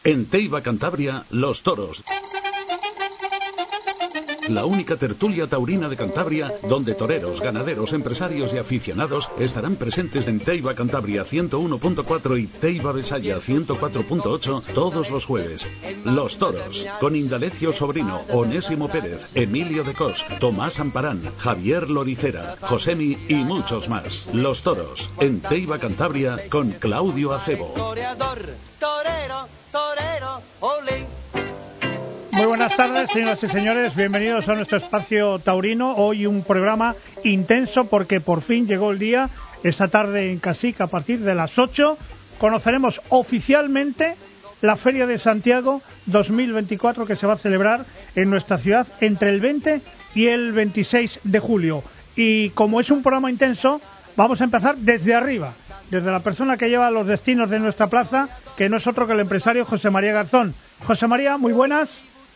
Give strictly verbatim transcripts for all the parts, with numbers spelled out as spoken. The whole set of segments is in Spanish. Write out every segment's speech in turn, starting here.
En Teiva Cantabria, Los Toros. La única tertulia taurina de Cantabria, donde toreros, ganaderos, empresarios y aficionados estarán presentes en Teiva Cantabria ciento uno punto cuatro y Teiva Besaya ciento cuatro punto ocho todos los jueves. Los Toros, con Indalecio Sobrino, Onésimo Pérez, Emilio de Cos, Tomás Amparán, Javier Loricera, Josemi y muchos más. Los Toros, en Teiva Cantabria, con Claudio Acebo. Torero, torero, olé. Muy buenas tardes, señoras y señores, bienvenidos a nuestro espacio taurino. Hoy un programa intenso porque por fin llegó el día. Esta tarde en Casica, a partir de las ocho, conoceremos oficialmente la Feria de Santiago dos mil veinticuatro, que se va a celebrar en nuestra ciudad entre el veinte y el veintiséis de julio. Y como es un programa intenso, vamos a empezar desde arriba, desde la persona que lleva los destinos de nuestra plaza, que no es otro que el empresario José María Garzón. José María, muy buenas.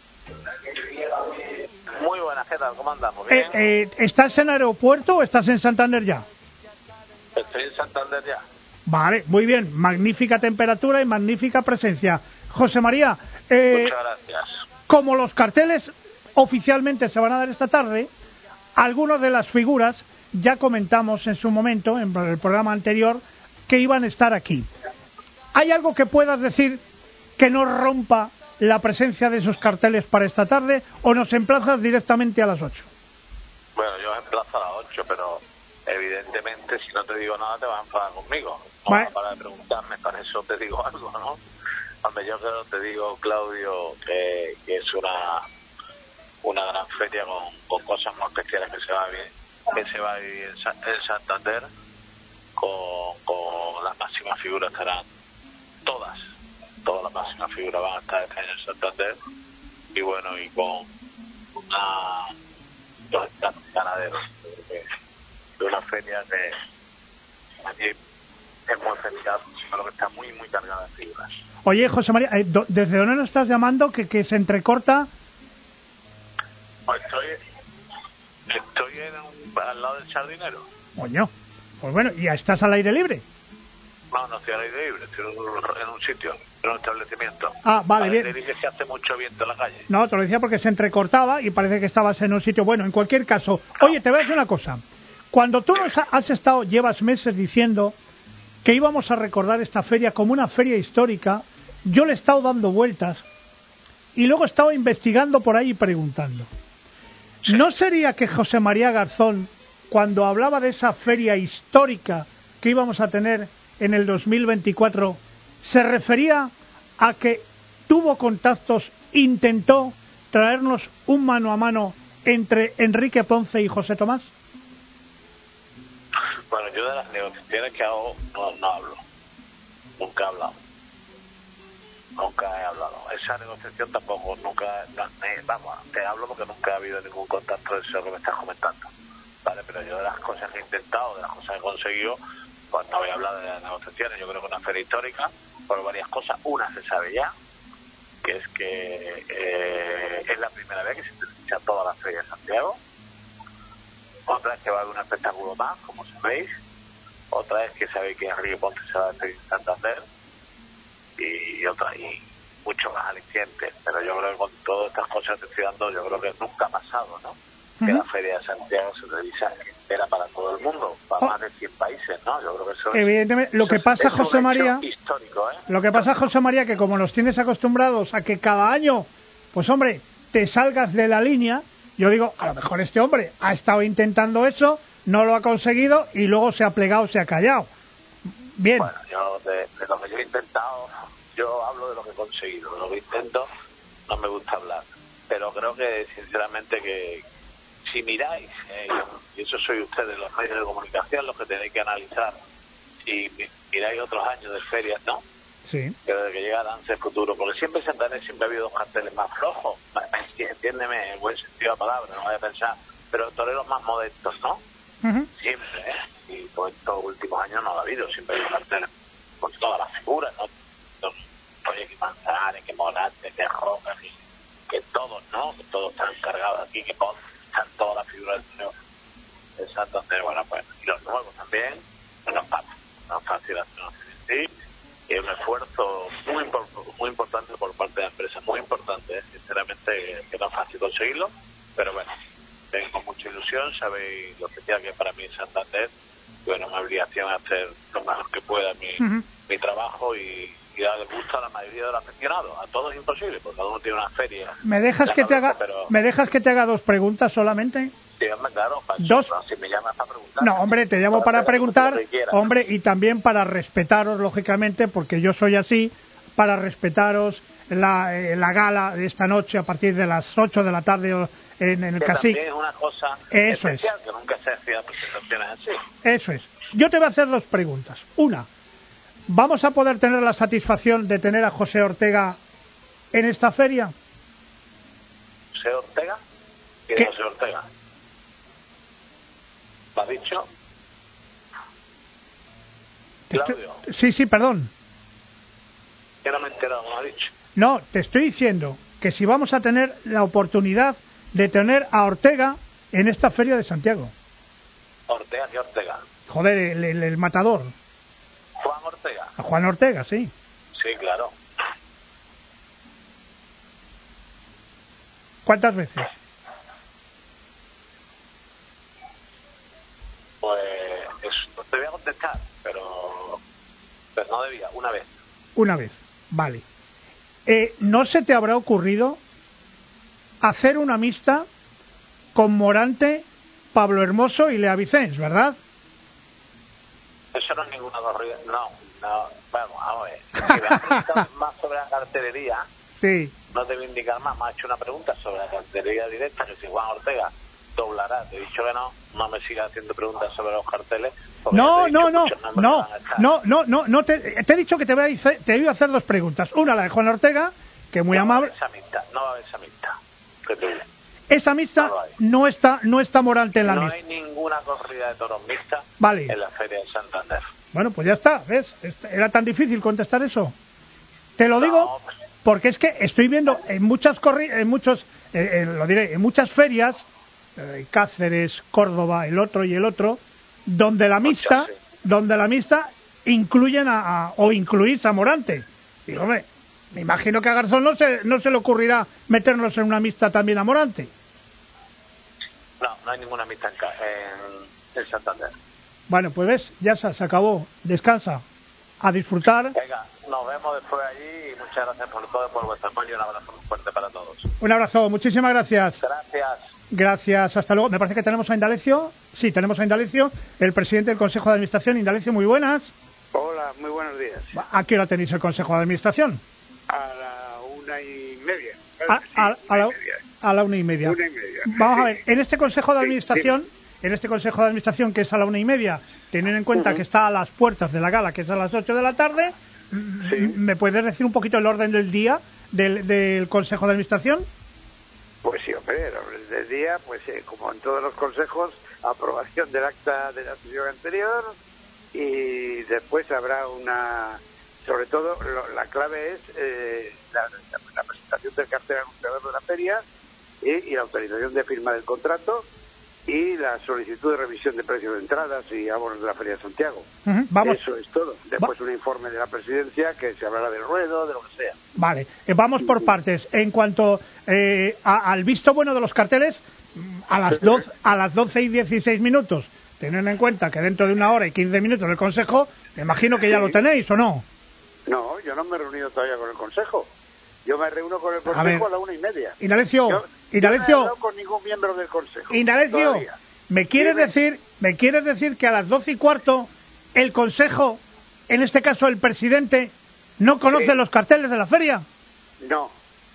Muy buenas, ¿qué tal? ¿Cómo andamos? ¿Bien? Eh, eh, ¿Estás en aeropuerto o estás en Santander ya? Estoy en Santander ya. Vale, muy bien. Magnífica temperatura y magnífica presencia. José María, eh, muchas gracias. Como los carteles oficialmente se van a dar esta tarde, algunas de las figuras ya comentamos en su momento, en el programa anterior, que iban a estar aquí. ¿Hay algo que puedas decir que no rompa la presencia de esos carteles para esta tarde, o nos emplazas directamente a las ocho? Bueno, yo os emplazo a las ocho, pero evidentemente si no te digo nada te vas a enfadar conmigo. No bueno. vas a parar de preguntarme, para eso te digo algo, ¿no? Hombre, yo creo te digo, Claudio, que, que es una una gran feria con, con cosas muy especiales que se va a vivir, que se va a vivir en, Sa en Santander, con, con las máximas figuras estarán todas. Todas las máximas figuras van a estar este año en Santander, y bueno, y con una dos ganaderos de una feria que aquí es muy especial, pero que está muy muy cargada de figuras. Oye, José María, eh, do, ¿desde dónde nos estás llamando? Que, que se entrecorta. Pues estoy estoy en un, al lado del Sardinero. Coño, pues bueno, ¿y ya estás al aire libre? No, no estoy al aire libre, estoy en un, en un sitio, en un establecimiento. Ah, vale, bien. Al aire libre se hace mucho viento en la calle. No, te lo decía porque se entrecortaba y parece que estabas en un sitio. Bueno, en cualquier caso, oye, te voy a decir una cosa. Cuando tú nos has estado, llevas meses diciendo que íbamos a recordar esta feria como una feria histórica, yo le he estado dando vueltas y luego he estado investigando por ahí y preguntando. Sí. ¿No sería que José María Garzón, cuando hablaba de esa feria histórica que íbamos a tener en el dos mil veinticuatro, se refería a que tuvo contactos, intentó traernos un mano a mano entre Enrique Ponce y José Tomás? Bueno, yo de las negociaciones que hago no, no hablo, nunca he hablado, nunca he hablado. Esa negociación tampoco, nunca, no, eh, vamos, te hablo porque nunca ha habido ningún contacto de eso que me estás comentando, ¿vale? Pero yo de las cosas que he intentado, de las cosas que he conseguido, pues no voy a hablar de las negociaciones. Yo creo que una feria histórica, por varias cosas. Una se sabe ya, que es que eh, es la primera vez que se utiliza toda la feria de Santiago. Otra es que va a haber un espectáculo más, como sabéis. Otra es que sabéis que Enrique Ponce se va a hacer en Santander. Y, y otra, y mucho más alicientes. Pero yo creo que con todas estas cosas que estoy dando, yo creo que nunca ha pasado, ¿no? Uh-huh. Que la feria de Santiago se televisa entera para todo el mundo, para oh. más de cien países, ¿no? Yo creo que eso evidentemente es, lo que eso pasa, es José un María, histórico, ¿eh? Lo que pasa, José María, que como nos tienes acostumbrados a que cada año, pues hombre, te salgas de la línea, yo digo, a lo mejor este hombre ha estado intentando eso, no lo ha conseguido y luego se ha plegado, se ha callado. Bien. Bueno, yo de, de lo que yo he intentado, yo hablo de lo que he conseguido, de lo que intento no me gusta hablar, pero creo que sinceramente que si miráis, eh, y eso soy ustedes, los medios de comunicación, los que tenéis que analizar, si miráis otros años de ferias, ¿no? Sí. Que desde que llega Dance Futuro, porque siempre en Santander siempre ha habido dos carteles más flojos, entiéndeme, en buen sentido de la palabra, no voy a pensar, pero toreros más modestos, ¿no? Uh-huh. Siempre, ¿eh? Y por estos últimos años no lo ha habido, siempre hay carteles con todas las figuras, ¿no? Oye, que Manzanares, que Morante, que Roca, que, que todos, ¿no? Que todos están cargados aquí, que Ponce, están todas las figuras del torneo de Santander. Bueno, pues, y los nuevos también, no nos pasa, no es fácil hacernos sentir, y un esfuerzo muy muy importante por parte de la empresa, muy importante, ¿eh? Sinceramente, que, que no es fácil conseguirlo, pero bueno, tengo con mucha ilusión, sabéis lo especial que es para mí Santander, y bueno, mi obligación es hacer lo mejor que pueda mi, uh-huh. mi trabajo y, y darle gusto a la mayoría de los aficionados. A todos es imposible, porque cada uno tiene una feria. ¿Me dejas que te haga, pero... ¿me dejas que te haga dos preguntas solamente? Sí, hombre, claro, para dos. Eso, no, si me llamas para preguntar. No, hombre, te llamo para, para preguntar, hombre, y también para respetaros, lógicamente, porque yo soy así, para respetaros la, eh, la gala de esta noche a partir de las ocho de la tarde en, en el que Cacique. También es una cosa Eso especial, es. que nunca se hacía presentaciones así. Eso es. Yo te voy a hacer dos preguntas. Una, ¿vamos a poder tener la satisfacción de tener a José Ortega en esta feria? ¿José Ortega? ¿Quién es José Ortega? ¿Lo has dicho? Claudio. Sí, sí, perdón. Que no me he enterado, ¿lo has dicho? No, te estoy diciendo que si vamos a tener la oportunidad de tener a Ortega en esta feria de Santiago. ¿Ortega? ¿Qué Ortega? Joder, el, el, el matador. ¿Juan Ortega? A Juan Ortega, sí. Sí, claro. ¿Cuántas veces? Pues eso, te voy a contestar, pero, pero no debía, una vez. Una vez, vale. Eh, ¿No se te habrá ocurrido hacer una mixta con Morante, Pablo Hermoso y Lea Vicens, verdad? Eso no es ninguna corrida, no, no, vamos, vamos a ver. Si me has preguntado más sobre la cartelería, sí. No te voy a indicar más, me has hecho una pregunta sobre la cartelería directa, que si Juan Ortega doblará, te he dicho que no, no me sigas haciendo preguntas sobre los carteles. No, no, no, no, no, no, no, no, te, te he dicho que te voy, a, te iba a hacer dos preguntas. Una, la de Juan Ortega, que muy no amable. Va a haber esa amistad, no va a haber esa amistad, que te digo. Esa mixta no, no está no está Morante en la no mixta. No hay ninguna corrida de toros mixta vale. En la Feria de Santander. Bueno, pues ya está, ¿ves? ¿Era tan difícil contestar eso? Te lo no, digo pues... porque es que estoy viendo en muchas corridas, en muchos, eh, eh, lo diré, en muchas ferias, eh, Cáceres, Córdoba, el otro y el otro, donde la mixta, Muchas, sí. donde la mixta incluyen a, a o incluís a Morante. Digo, hombre, me imagino que a Garzón no se, no se le ocurrirá meternos en una mixta también a Morante. No, no hay ninguna mixta en, en, en Santander. Bueno, pues ves, ya se, se acabó. Descansa. A disfrutar. Venga, nos vemos después allí y muchas gracias por todo, por vuestro apoyo y un abrazo muy fuerte para todos. Un abrazo, muchísimas gracias. Gracias. Gracias, hasta luego. Me parece que tenemos a Indalecio. Sí, tenemos a Indalecio, el presidente del Consejo de Administración. Indalecio, muy buenas. Hola, muy buenos días. ¿A qué hora tenéis el Consejo de Administración? A la una y media. A, sí, a, a, la, media. a la una y media. Una y media. Vamos sí. a ver, en este Consejo de Administración, sí, sí. en este Consejo de Administración que es a la una y media, teniendo en cuenta uh-huh. que está a las puertas de la gala, que es a las ocho de la tarde, sí. ¿me puedes decir un poquito el orden del día del, del Consejo de Administración? Pues sí, hombre, el orden del día, pues eh, como en todos los consejos, aprobación del acta de la sesión anterior y después habrá una, sobre todo lo, la clave es eh, la, la, la presentación del cartel anunciador de la feria y, y la autorización de firma del contrato y la solicitud de revisión de precios de entradas y abonos de la Feria de Santiago. Uh-huh, vamos. Eso es todo. Después Va- un informe de la presidencia que se hablará del ruedo, de lo que sea. Vale, eh, vamos por partes. En cuanto eh, a, al visto bueno de los carteles, a las doce, a las doce y dieciséis minutos, teniendo en cuenta que dentro de una hora y quince minutos el Consejo, me imagino que ya sí. lo tenéis, ¿o no? No, yo no me he reunido todavía con el Consejo. Yo me reúno con el Consejo a, ver, a la una y media. Indalecio, yo, Indalecio, yo no he hablado con ningún miembro del Consejo. Indalecio, todavía. ¿me quieres Dime. decir, me quieres decir que a las doce y cuarto el Consejo, en este caso el presidente, no conoce sí. los carteles de la feria? No,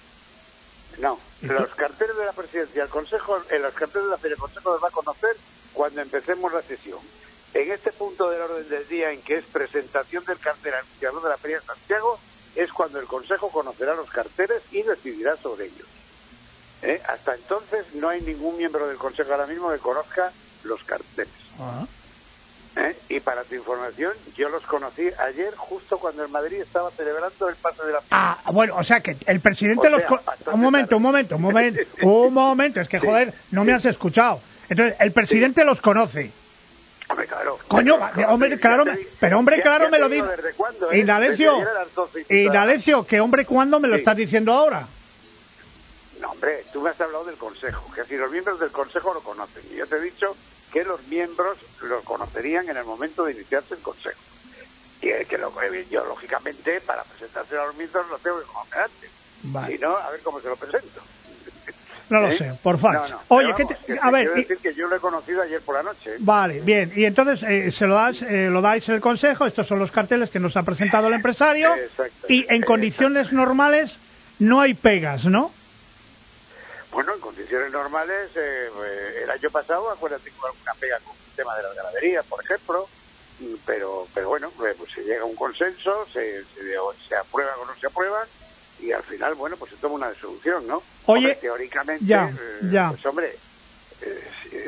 no. Los carteles de la presidencia, el Consejo, en los carteles de la feria, el Consejo los va a conocer cuando empecemos la sesión. En este punto del orden del día, en que es presentación del cartel anunciador de la Feria de Santiago, es cuando el Consejo conocerá los carteles y decidirá sobre ellos. ¿Eh? Hasta entonces no hay ningún miembro del Consejo ahora mismo que conozca los carteles. Uh-huh. ¿Eh? Y para tu información, yo los conocí ayer justo cuando el Madrid estaba celebrando el pase de la... Ah, bueno, o sea que el presidente o los... Sea, con... Un momento, tarde. un momento, un momento, un momento, es que joder, no me has escuchado. Entonces, el presidente sí. los conoce. Hombre, claro. claro. Coño, pero, hombre, claro, me, pero hombre, ya, claro ya me lo digo digo. ¿Desde cuándo? ¿eh? Indalecio, Indalecio, que hombre, ¿cuándo me lo sí. estás diciendo ahora? No, hombre, tú me has hablado del Consejo, que si los miembros del Consejo lo conocen. Y yo te he dicho que los miembros lo conocerían en el momento de iniciarse el Consejo. Y que lo, yo, lógicamente, para presentarse a los miembros lo tengo que conocer antes. Vale. Si no, a ver cómo se lo presento. No lo ¿Eh? sé, por fax. No, no, Oye, vamos, ¿qué te, que a ver, quiero y, decir que yo lo he conocido ayer por la noche. ¿eh? Vale, bien. Y entonces eh, se lo das, eh, lo dais en el Consejo. Estos son los carteles que nos ha presentado el empresario. Exacto, y en condiciones exacto. normales no hay pegas, ¿no? Bueno, en condiciones normales, eh, el año pasado, acuérdate que hubo alguna pega con el tema de las ganaderías, por ejemplo, pero pero bueno, pues se llega a un consenso, se, se, se aprueba o no se aprueba, y al final, bueno, pues se toma una resolución, ¿no? Oye, hombre, teóricamente, ya, eh, ya. pues hombre, eh,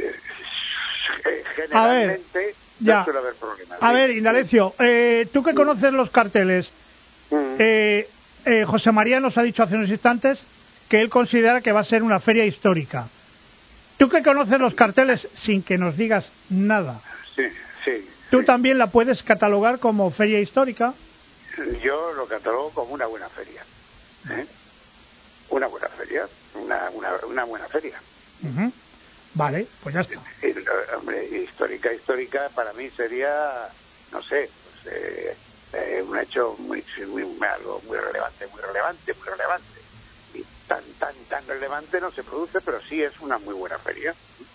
eh, generalmente ver, ya. no suele haber problemas. A ¿sí? ver, Indalecio, eh, tú que conoces los carteles, mm. eh, eh, José María nos ha dicho hace unos instantes que él considera que va a ser una feria histórica. Tú que conoces los carteles sin que nos digas nada, sí, sí, ¿tú sí. también la puedes catalogar como feria histórica? Yo lo catalogo como una buena feria. ¿eh? Una buena feria, una, una, una buena feria. Uh-huh. Vale, pues ya está. Y, hombre, histórica, histórica para mí sería, no sé, pues, eh, eh, un hecho muy, muy, algo muy relevante, muy relevante, muy relevante. Y tan, tan, tan relevante no se produce, pero sí es una muy buena feria.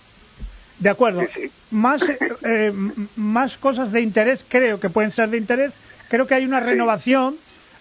De acuerdo. Sí, sí. Más, eh, más cosas de interés, creo que pueden ser de interés. Creo que hay una renovación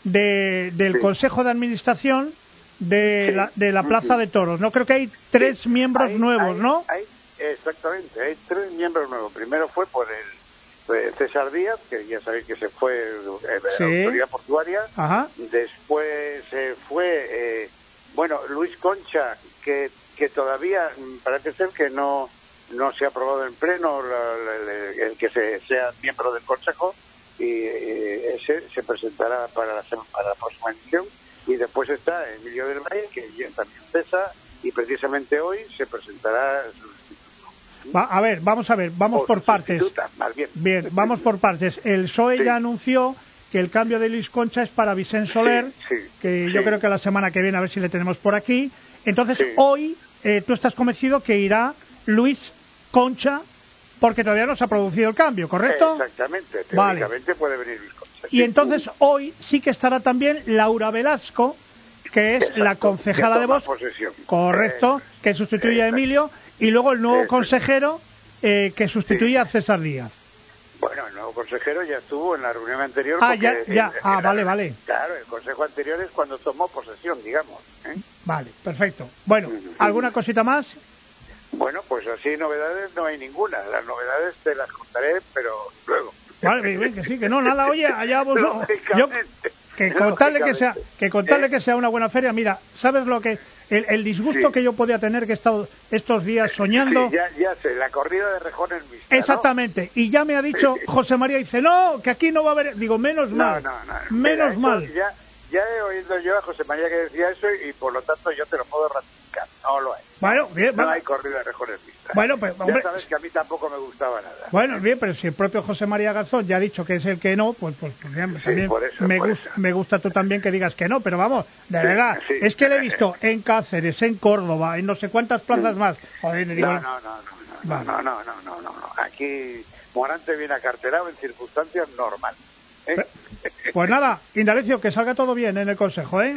de, del sí. Consejo de Administración de, sí. la, de la Plaza de Toros, ¿no? Creo que hay tres sí. miembros hay, nuevos, hay, ¿no? Hay, exactamente, hay tres miembros nuevos. Primero fue por el eh, César Díaz, que ya sabéis que se fue eh, de sí. la autoridad portuaria. Ajá. Después eh, fue, eh, bueno, Luis Concha, que, que todavía parece ser que no, no se ha aprobado en pleno la, la, el que se, sea miembro del Consejo, y eh, ese se presentará para la, para la próxima edición. Y después está Emilio del Valle, que ya también cesa, y precisamente hoy se presentará su sustituto. Va, a ver, vamos a ver, vamos o por partes. Más bien. Bien, vamos por partes. El P S O E sí. ya anunció que el cambio de Luis Concha es para Vicente Soler, sí, sí, que sí. yo creo que la semana que viene a ver si le tenemos por aquí. Entonces, sí. hoy eh, tú estás convencido que irá Luis Concha, porque todavía no se ha producido el cambio, ¿correcto? Exactamente, teóricamente vale. puede venir Luis Concha. Y sí. entonces hoy sí que estará también Laura Velasco, que es Exacto, la concejala de Vox, correcto, eh, que sustituye eh, a Emilio, y luego el nuevo eh, consejero eh, que sustituye sí. a César Díaz. Bueno, el nuevo consejero ya estuvo en la reunión anterior. Ah, ya, ya. El, ah, el, vale, el, vale. Claro, el consejo anterior es cuando tomó posesión, digamos. ¿eh? Vale, perfecto. Bueno, ¿alguna cosita más? Bueno, pues así novedades no hay ninguna. Las novedades te las contaré, pero luego. Vale, bien, que sí, que no, nada, oye, allá vosotros. Yo, que contarle que sea, que contarle ¿Eh? que sea una buena feria. Mira, ¿sabes lo que el, el disgusto sí. que yo podía tener que he estado estos días soñando? Sí, ya, ya sé, la corrida de rejones mixtas. Exactamente, ¿no? Y ya me ha dicho sí. José María, dice, no, que aquí no va a haber, digo, menos no, mal, no, no. menos Mira, mal. Ya, ya he oído yo a José María que decía eso y por lo tanto yo te lo puedo ratificar, no lo hay. Bueno, bien, no va. hay corrida de rejones mixtas. Bueno, pues, hombre, ya sabes que a mí tampoco me gustaba nada. Bueno, bien, pero si el propio José María Garzón ya ha dicho que es el que no, pues, pues, pues bien, sí, también por eso, me, por gusta, eso. me gusta tú también que digas que no, pero vamos, de sí, verdad, sí. es que le he visto en Cáceres, en Córdoba, en no sé cuántas plazas más. Joder, digo, no, no, no, no, no, vale. no, no, no, no, no, no. Aquí Morante viene acartelado en circunstancias normales. ¿eh? Pues nada, Indalecio, que salga todo bien en el consejo, ¿eh?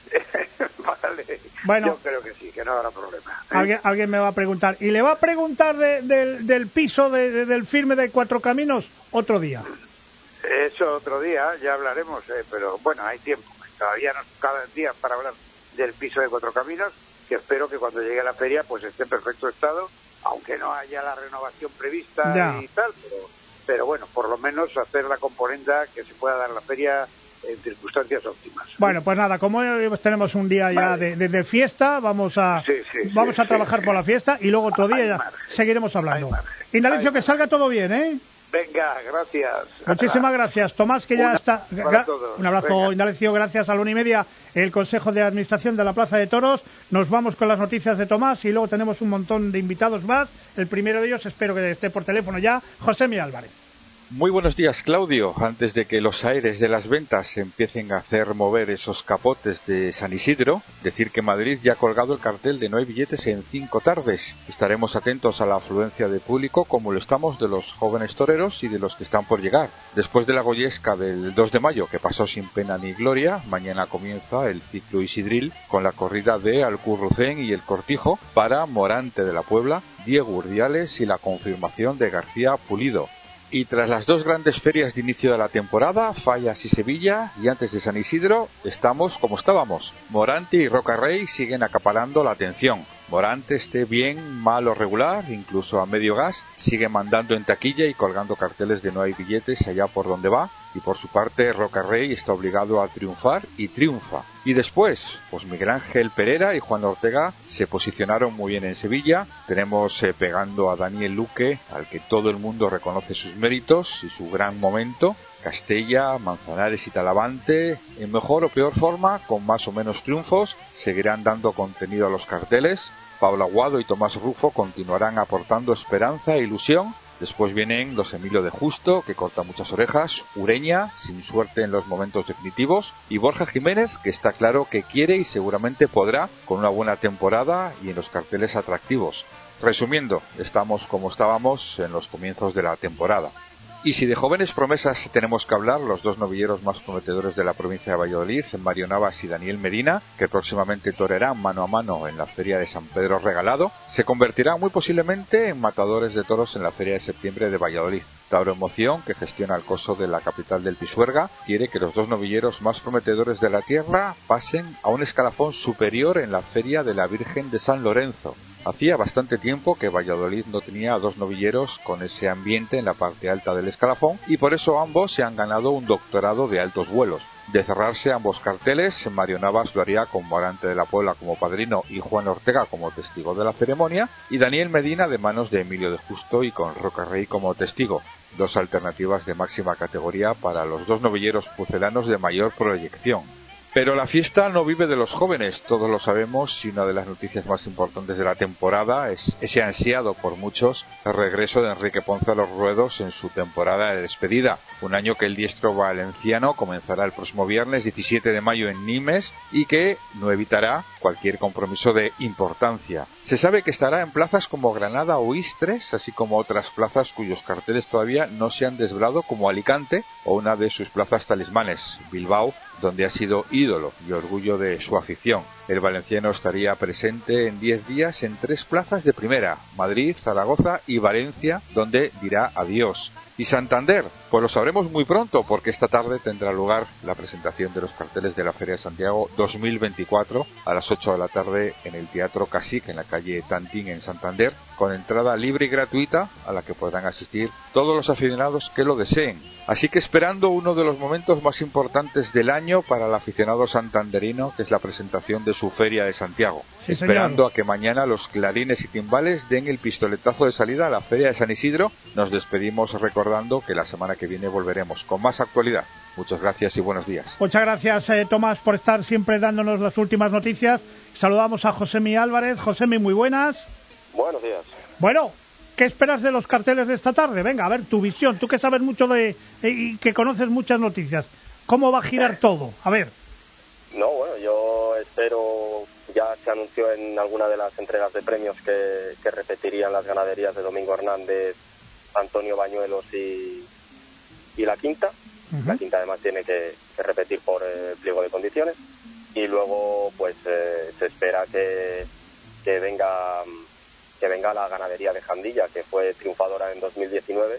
Vale. Bueno, yo creo que sí, que no habrá problema. ¿eh? Alguien, alguien me va a preguntar. ¿Y le va a preguntar de, de, del piso de, de, del firme de Cuatro Caminos otro día? Eso otro día, ya hablaremos, eh, pero bueno, hay tiempo. Todavía nos cada día para hablar del piso de Cuatro Caminos, que espero que cuando llegue a la feria pues esté en perfecto estado, aunque no haya la renovación prevista ya. y tal, pero, pero bueno, por lo menos hacer la componenda que se pueda dar en la feria en circunstancias óptimas. Bueno, pues nada, como hoy tenemos un día ya vale. de, de, de fiesta, vamos a sí, sí, vamos sí, a trabajar sí. por la fiesta y luego otro día ya seguiremos hablando. Indalecio, que salga todo bien, ¿eh? Venga, gracias. Muchísimas gracias, Tomás, que ya Una, está. para todos. Un abrazo, Venga. Indalecio, gracias a la una y media, el Consejo de Administración de la Plaza de Toros. Nos vamos con las noticias de Tomás y luego tenemos un montón de invitados más. El primero de ellos, espero que esté por teléfono ya, Josemi Álvarez. Muy buenos días, Claudio. Antes de que los aires de las ventas empiecen a hacer mover esos capotes de San Isidro, decir que Madrid ya ha colgado el cartel de no hay billetes en cinco tardes. Estaremos atentos a la afluencia de público, como lo estamos de los jóvenes toreros y de los que están por llegar. Después de la goyesca del dos de mayo, que pasó sin pena ni gloria, mañana comienza el ciclo isidril con la corrida de Alcurrucén y el Cortijo para Morante de la Puebla, Diego Urdiales y la confirmación de García Pulido. Y tras las dos grandes ferias de inicio de la temporada, Fallas y Sevilla, y antes de San Isidro, estamos como estábamos. Morante y Rocarrey siguen acaparando la atención. Morante, esté bien, mal o regular, incluso a medio gas, sigue mandando en taquilla y colgando carteles de no hay billetes allá por donde va. Y por su parte, Rocarrey está obligado a triunfar y triunfa. Y después, pues Miguel Ángel Pereira y Juan Ortega se posicionaron muy bien en Sevilla. Tenemos eh, pegando a Daniel Luque, al que todo el mundo reconoce sus méritos y su gran momento. Castella, Manzanares y Talavante, en mejor o peor forma, con más o menos triunfos, seguirán dando contenido a los carteles. Pablo Aguado y Tomás Rufo continuarán aportando esperanza e ilusión. Después vienen los Emilio de Justo, que corta muchas orejas, Ureña, sin suerte en los momentos definitivos, y Borja Jiménez, que está claro que quiere y seguramente podrá, con una buena temporada y en los carteles atractivos. Resumiendo, estamos como estábamos en los comienzos de la temporada. Y si de jóvenes promesas tenemos que hablar, los dos novilleros más prometedores de la provincia de Valladolid, Mario Navas y Daniel Medina, que próximamente torearán mano a mano en la Feria de San Pedro Regalado, se convertirán muy posiblemente en matadores de toros en la Feria de septiembre de Valladolid. Tauro Emoción, que gestiona el coso de la capital del Pisuerga, quiere que los dos novilleros más prometedores de la tierra pasen a un escalafón superior en la Feria de la Virgen de San Lorenzo. Hacía bastante tiempo que Valladolid no tenía a dos novilleros con ese ambiente en la parte alta del escalafón y por eso ambos se han ganado un doctorado de altos vuelos. De cerrarse ambos carteles, Mario Navas lo haría con Morante de la Puebla como padrino y Juan Ortega como testigo de la ceremonia, y Daniel Medina de manos de Emilio de Justo y con Rocarrey como testigo. Dos alternativas de máxima categoría para los dos novilleros pucelanos de mayor proyección. Pero la fiesta no vive de los jóvenes, todos lo sabemos, y una de las noticias más importantes de la temporada es ese ansiado por muchos regreso de Enrique Ponce a los ruedos en su temporada de despedida. Un año que el diestro valenciano comenzará el próximo viernes diecisiete de mayo en Nimes y que no evitará cualquier compromiso de importancia. Se sabe que estará en plazas como Granada o Istres, así como otras plazas cuyos carteles todavía no se han desvelado, como Alicante o una de sus plazas talismanes, Bilbao, donde ha sido ídolo y orgullo de su afición. El valenciano estaría presente en diez días en tres plazas de primera, Madrid, Zaragoza y Valencia, donde dirá adiós. Y Santander, pues lo sabremos muy pronto, porque esta tarde tendrá lugar la presentación de los carteles de la Feria de Santiago dos mil veinticuatro a las ocho de la tarde en el Teatro Casic, en la calle Tantín, en Santander, con entrada libre y gratuita a la que podrán asistir todos los aficionados que lo deseen. Así que esperando uno de los momentos más importantes del año para el aficionado santanderino, que es la presentación de su Feria de Santiago. Sí, esperando señor. a que mañana los clarines y timbales den el pistoletazo de salida a la Feria de San Isidro, nos despedimos recordando que la semana que viene volveremos con más actualidad. Muchas gracias y buenos días. Muchas gracias, eh, Tomás, por estar siempre dándonos las últimas noticias. Saludamos a Josemi Álvarez. Josemi, muy buenas. Buenos días. Bueno, ¿qué esperas de los carteles de esta tarde? Venga, a ver, tu visión. Tú que sabes mucho de eh, y que conoces muchas noticias. ¿Cómo va a girar todo? A ver. No, bueno, yo espero, ya se anunció en alguna de las entregas de premios que, que repetirían las ganaderías de Domingo Hernández, Antonio Bañuelos y, y la quinta. Uh-huh. La quinta además tiene que, que repetir por eh, pliego de condiciones. Y luego pues eh, se espera que, que venga que venga la ganadería de Jandilla, que fue triunfadora en dos mil diecinueve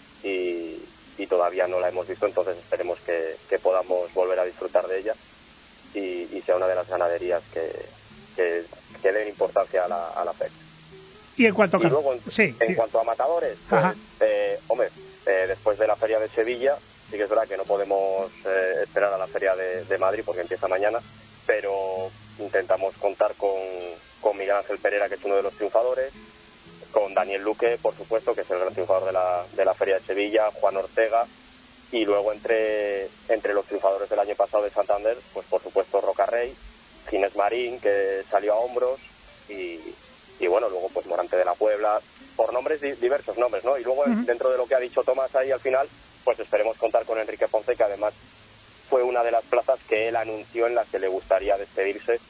y, y todavía no la hemos visto, entonces esperemos que, que podamos volver a disfrutar de ella y, y sea una de las ganaderías que, que, que den importancia a la, a la feria. Y en cuanto a, y luego, en, sí, en sí. cuanto a matadores, pues, eh, hombre, eh, después de la feria de Sevilla, sí que es verdad que no podemos eh, esperar a la feria de, de Madrid porque empieza mañana, pero intentamos contar con, con Miguel Ángel Pereira, que es uno de los triunfadores, con Daniel Luque, por supuesto, que es el gran triunfador de la, de la Feria de Sevilla, Juan Ortega, y luego entre, entre los triunfadores del año pasado de Santander, pues por supuesto Rocarrey, Ginés Marín, que salió a hombros, y, y bueno, luego pues Morante de la Puebla, por nombres, diversos nombres, ¿no? Y luego uh-huh. dentro de lo que ha dicho Tomás ahí al final, pues esperemos contar con Enrique Ponce, que además fue una de las plazas que él anunció en las que le gustaría despedirse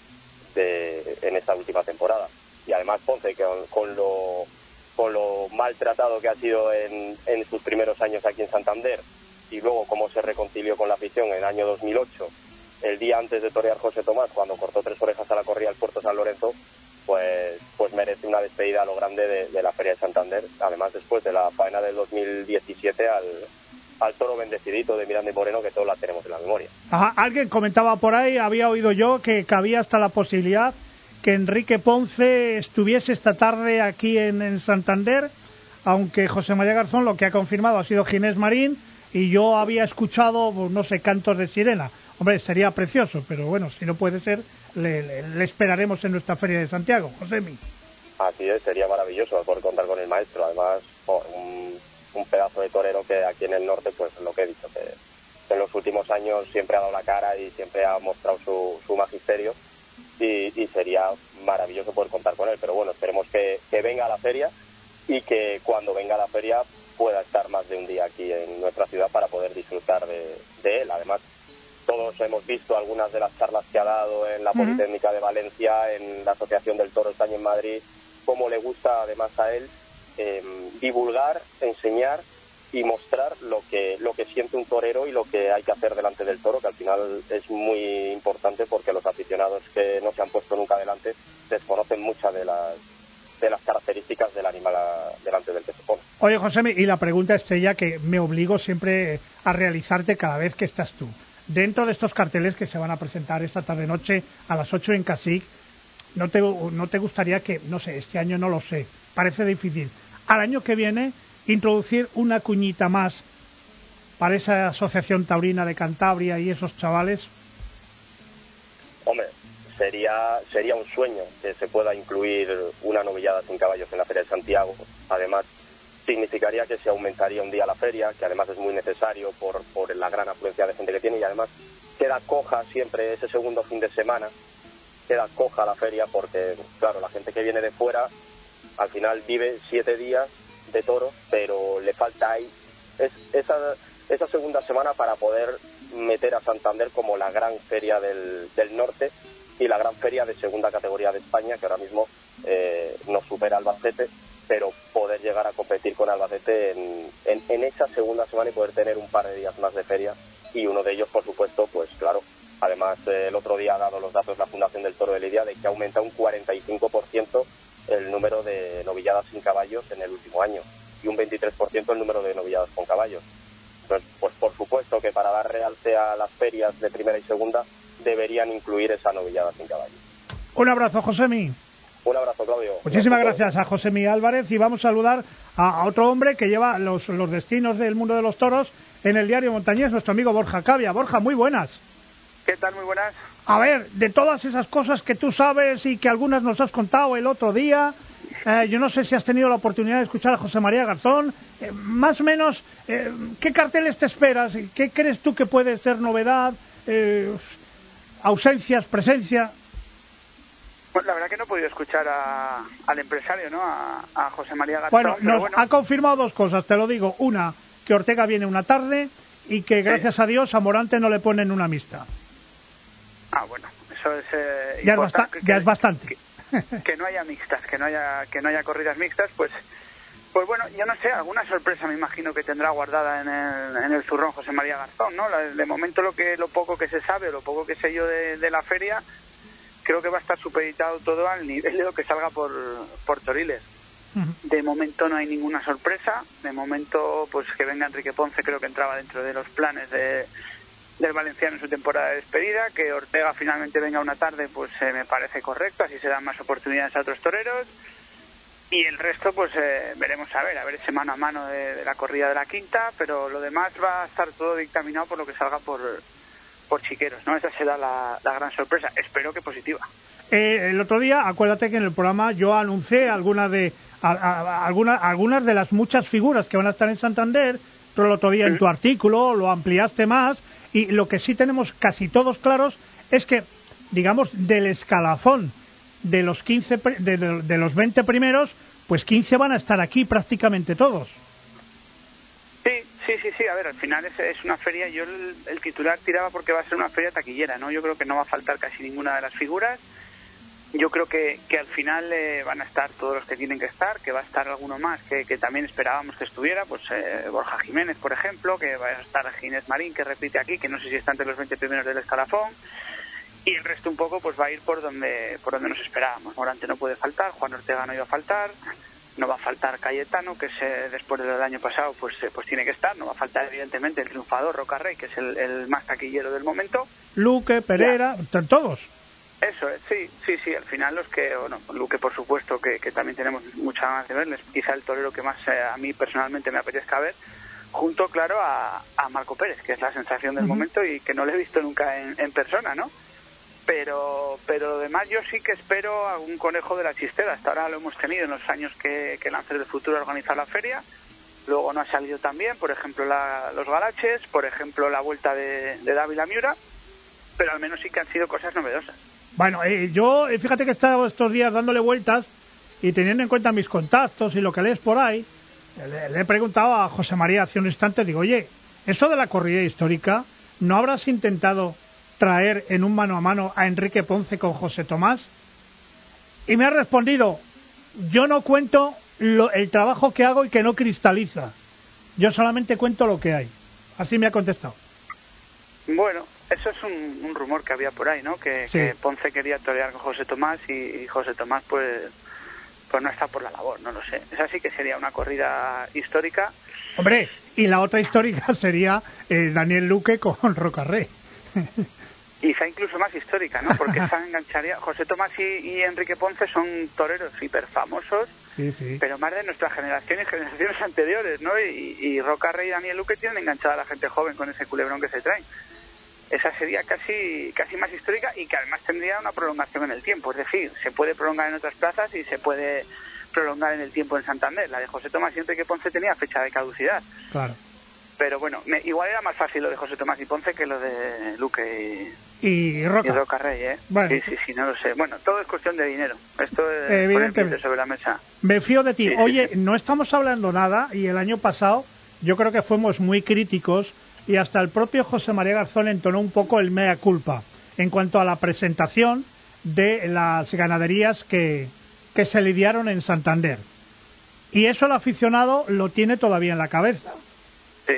de, en esta última temporada. Y además Ponce, que con, con lo con lo maltratado que ha sido en, en sus primeros años aquí en Santander, y luego cómo se reconcilió con la afición en el año dos mil ocho, el día antes de torear José Tomás, cuando cortó tres orejas a la corrida del Puerto San Lorenzo, pues pues merece una despedida a lo grande de, de la Feria de Santander, además después de la faena del dos mil diecisiete al, al toro bendecidito de Miranda y Moreno, que todos la tenemos en la memoria. Ajá, alguien comentaba por ahí, había oído yo, que, que había hasta la posibilidad que Enrique Ponce estuviese esta tarde aquí en, en Santander, aunque José María Garzón lo que ha confirmado ha sido Ginés Marín, y yo había escuchado, pues, no sé, cantos de sirena. Hombre, sería precioso, pero bueno, si no puede ser, le, le, le esperaremos en nuestra Feria de Santiago, Josemi. Así es, sería maravilloso poder contar con el maestro, además oh, un, un pedazo de torero que aquí en el norte, pues lo que he dicho, que, que en los últimos años siempre ha dado la cara y siempre ha mostrado su, su magisterio, y, y sería maravilloso poder contar con él, pero bueno, esperemos que, que venga a la feria y que cuando venga a la feria pueda estar más de un día aquí en nuestra ciudad para poder disfrutar de, de él. Además, todos hemos visto algunas de las charlas que ha dado en la uh-huh. Politécnica de Valencia, en la Asociación del Toro este año en Madrid, cómo le gusta además a él eh, divulgar, enseñar y mostrar lo que lo que siente un torero y lo que hay que hacer delante del toro, que al final es muy importante porque los aficionados que no se han puesto nunca delante desconocen muchas de las de las características del animal a, delante del que se pone. Oye, Josemi, y la pregunta estrella que me obligo siempre a realizarte cada vez que estás tú. Dentro de estos carteles que se van a presentar esta tarde-noche a las ocho en Casic, ¿no te, ¿no te gustaría que, no sé, este año no lo sé, parece difícil, al año que viene introducir una cuñita más para esa Asociación Taurina de Cantabria y esos chavales? Hombre, sería sería un sueño que se pueda incluir una novillada sin caballos en la Feria de Santiago. Además, significaría que se aumentaría un día la feria, que además es muy necesario por, por la gran afluencia de gente que tiene, y además queda coja siempre ese segundo fin de semana, queda coja la feria porque, claro, la gente que viene de fuera al final vive siete días de toros, pero le falta ahí es, esa, esa segunda semana para poder meter a Santander como la gran feria del, del norte y la gran feria de segunda categoría de España, que ahora mismo eh, nos supera Albacete, pero poder llegar a competir con Albacete en, en, en esa segunda semana y poder tener un par de días más de feria, y uno de ellos, por supuesto, pues claro, además eh, el otro día ha dado los datos la Fundación del Toro de Lidia de que ha aumentado un cuarenta y cinco por ciento el número de novilladas sin caballos en el último año y un veintitrés por ciento el número de novilladas con caballos. Entonces, pues por supuesto que para dar realce a las ferias de primera y segunda deberían incluir esa novillada sin caballos. Un abrazo, Josemi. Un abrazo, Claudio. Muchísimas gracias a Josemi Álvarez, y vamos a saludar a, a otro hombre que lleva los, los destinos del mundo de los toros en el diario Montañés, nuestro amigo Borja Cavia. Borja, muy buenas. ¿Qué tal? Muy buenas. A ver, de todas esas cosas que tú sabes y que algunas nos has contado el otro día, eh, yo no sé si has tenido la oportunidad de escuchar a José María Garzón, eh, más o menos, eh, ¿qué carteles te esperas? ¿Qué crees tú que puede ser novedad? Eh, ¿Ausencias, presencia? Pues la verdad que no he podido escuchar a, al empresario, ¿no? A, a José María Garzón. Bueno, nos bueno. ha confirmado dos cosas, te lo digo. Una, que Ortega viene una tarde y que gracias sí. a Dios a Morante no le ponen una mixta. Ah, bueno, eso es eh, ya, es basta- que, ya es bastante. Que, que no haya mixtas, que no haya que no haya corridas mixtas, pues pues bueno, yo no sé, alguna sorpresa me imagino que tendrá guardada en el, en el zurrón José María Garzón, ¿no? La, de momento lo que lo poco que se sabe, lo poco que sé yo de, de la feria, creo que va a estar supeditado todo al nivel de lo que salga por, por Toriles. Uh-huh. De momento no hay ninguna sorpresa, de momento pues que venga Enrique Ponce creo que entraba dentro de los planes de del valenciano en su temporada de despedida, que Ortega finalmente venga una tarde pues eh, me parece correcto, así se dan más oportunidades a otros toreros, y el resto pues eh, veremos a ver, a ver ese mano a mano de, de la corrida de la quinta, pero lo demás va a estar todo dictaminado por lo que salga por por chiqueros, ¿no? Esa será la, la gran sorpresa, espero que positiva. Eh, el otro día, acuérdate que en el programa yo anuncié algunas de a, a, alguna, algunas de las muchas figuras que van a estar en Santander. Tú el otro día en tu artículo lo ampliaste más, y lo que sí tenemos casi todos claros es que, digamos, del escalafón de los quince de, de, de los veinte primeros, pues quince van a estar aquí prácticamente todos. Sí, sí, sí, sí. A ver, al final es, es una feria. Yo el, el titular tiraba porque va a ser una feria taquillera, ¿no? Yo creo que no va a faltar casi ninguna de las figuras. Yo creo que, que al final eh, van a estar todos los que tienen que estar, que va a estar alguno más que, que también esperábamos que estuviera, pues eh, Borja Jiménez, por ejemplo, que va a estar Ginés Marín, que repite aquí, que no sé si está entre los veinte primeros del escalafón, y el resto un poco pues va a ir por donde por donde nos esperábamos. Morante no puede faltar, Juan Ortega no iba a faltar, no va a faltar Cayetano, que es, eh, después del año pasado pues eh, pues tiene que estar, no va a faltar evidentemente el triunfador Roca Rey, que es el, el más taquillero del momento. Luque, Pereira, están todos. Eso es, sí, sí, sí, al final los que, bueno, Luque por supuesto que, que también tenemos muchas ganas de verles, quizá el torero que más eh, a mí personalmente me apetezca ver, junto, claro, a, a Marco Pérez, que es la sensación del uh-huh. momento y que no le he visto nunca en, en persona, ¿no? Pero pero además yo sí que espero algún conejo de la chistera. Hasta ahora lo hemos tenido en los años que, que Lancer del Futuro ha organizado la feria, luego no ha salido tan bien, por ejemplo la, los Galaches, por ejemplo la vuelta de, de Dávila Miura, pero al menos sí que han sido cosas novedosas. Bueno, eh, yo fíjate que he estado estos días dándole vueltas y teniendo en cuenta mis contactos y lo que lees por ahí, le, le he preguntado a José María hace un instante, digo, oye, eso de la corrida histórica, ¿no habrás intentado traer en un mano a mano a Enrique Ponce con José Tomás? Y me ha respondido, yo no cuento lo, el trabajo que hago y que no cristaliza, yo solamente cuento lo que hay. Así me ha contestado. Bueno, eso es un, un rumor que había por ahí, ¿no? Que, sí. que Ponce quería torear con José Tomás y, y José Tomás pues pues no está por la labor, no lo sé. Esa sí que sería una corrida histórica. Hombre, y la otra histórica sería eh, Daniel Luque con Roca Rey. Quizá incluso más histórica, ¿no? Porque esa engancharía. José Tomás y, y Enrique Ponce son toreros hiper famosos, sí, sí. pero más de nuestra generación y generaciones anteriores, ¿no? Y, y Roca Rey y Daniel Luque tienen enganchada a la gente joven con ese culebrón que se traen. Esa sería casi casi más histórica y que además tendría una prolongación en el tiempo. Es decir, se puede prolongar en otras plazas y se puede prolongar en el tiempo en Santander. La de José Tomás y Enrique Ponce tenía fecha de caducidad. Claro. Pero bueno, me, igual era más fácil lo de José Tomás y Ponce que lo de Luque y, y Roca, y Roca Rey, ¿eh? Bueno. Sí, sí, sí, no lo sé. Bueno, todo es cuestión de dinero. Esto es evidentemente sobre la mesa. Me fío de ti. Sí, Oye, sí, sí. no estamos hablando nada y el año pasado yo creo que fuimos muy críticos y hasta el propio José María Garzón entonó un poco el mea culpa en cuanto a la presentación de las ganaderías que, que se lidiaron en Santander. Y eso el aficionado lo tiene todavía en la cabeza. Sí.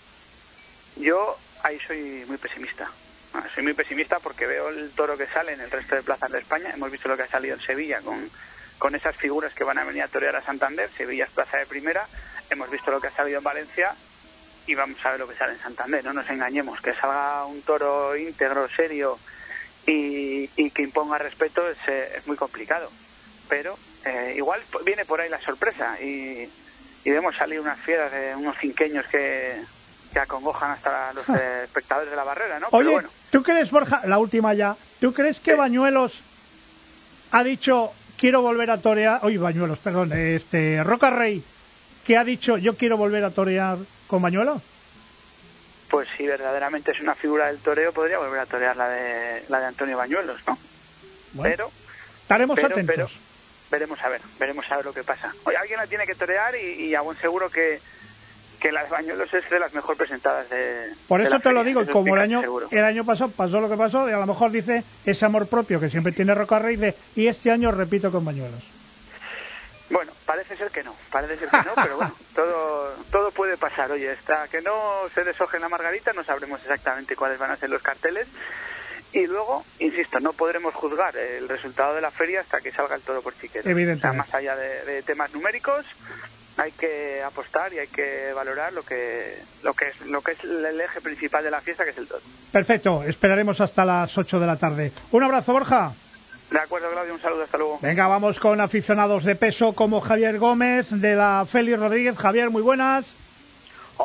Yo ahí soy muy pesimista. Soy muy pesimista porque veo el toro que sale en el resto de plazas de España. Hemos visto lo que ha salido en Sevilla con, con esas figuras que van a venir a torear a Santander. Sevilla es plaza de primera. Hemos visto lo que ha salido en Valencia y vamos a ver lo que sale en Santander. No nos engañemos. Que salga un toro íntegro, serio y, y que imponga respeto es, es muy complicado. Pero eh, igual viene por ahí la sorpresa y, y vemos salir unas fieras de unos cinqueños que... que acongojan hasta los eh, espectadores de la barrera, ¿no? Oye, Pero bueno. ¿tú crees, Borja, la última ya, ¿tú crees que sí. Bañuelos ha dicho, quiero volver a torear, oye, Bañuelos, perdón, este, Roca Rey, que ha dicho, yo quiero volver a torear con Bañuelos? Pues si verdaderamente es una figura del toreo, podría volver a torear la de la de Antonio Bañuelos, ¿no? Bueno, pero... Estaremos pero, atentos. Pero, veremos a ver, veremos a ver lo que pasa. Oye, alguien la tiene que torear y, y a buen seguro que que la de Bañuelos es de las mejor presentadas de por eso de la te feria, lo digo, eso como el año seguro. el año pasado pasó lo que pasó, y a lo mejor dice ese amor propio que siempre tiene Roca Rey de, y este año repito con Bañuelos. Bueno, parece ser que no, parece ser que no, pero bueno, todo todo puede pasar. Oye, hasta que no se deshoje la margarita no sabremos exactamente cuáles van a ser los carteles. Y luego, insisto, no podremos juzgar el resultado de la feria hasta que salga el toro por chiquero. Evidentemente. O sea, más allá de, de temas numéricos, hay que apostar y hay que valorar lo que lo que es lo que es el eje principal de la fiesta, que es el toro. Perfecto, esperaremos hasta las ocho de la tarde. Un abrazo, Borja. De acuerdo, Claudio, un saludo, hasta luego. Venga, vamos con aficionados de peso como Javier Gómez de la Félix Rodríguez. Javier, muy buenas. Hola, buenas.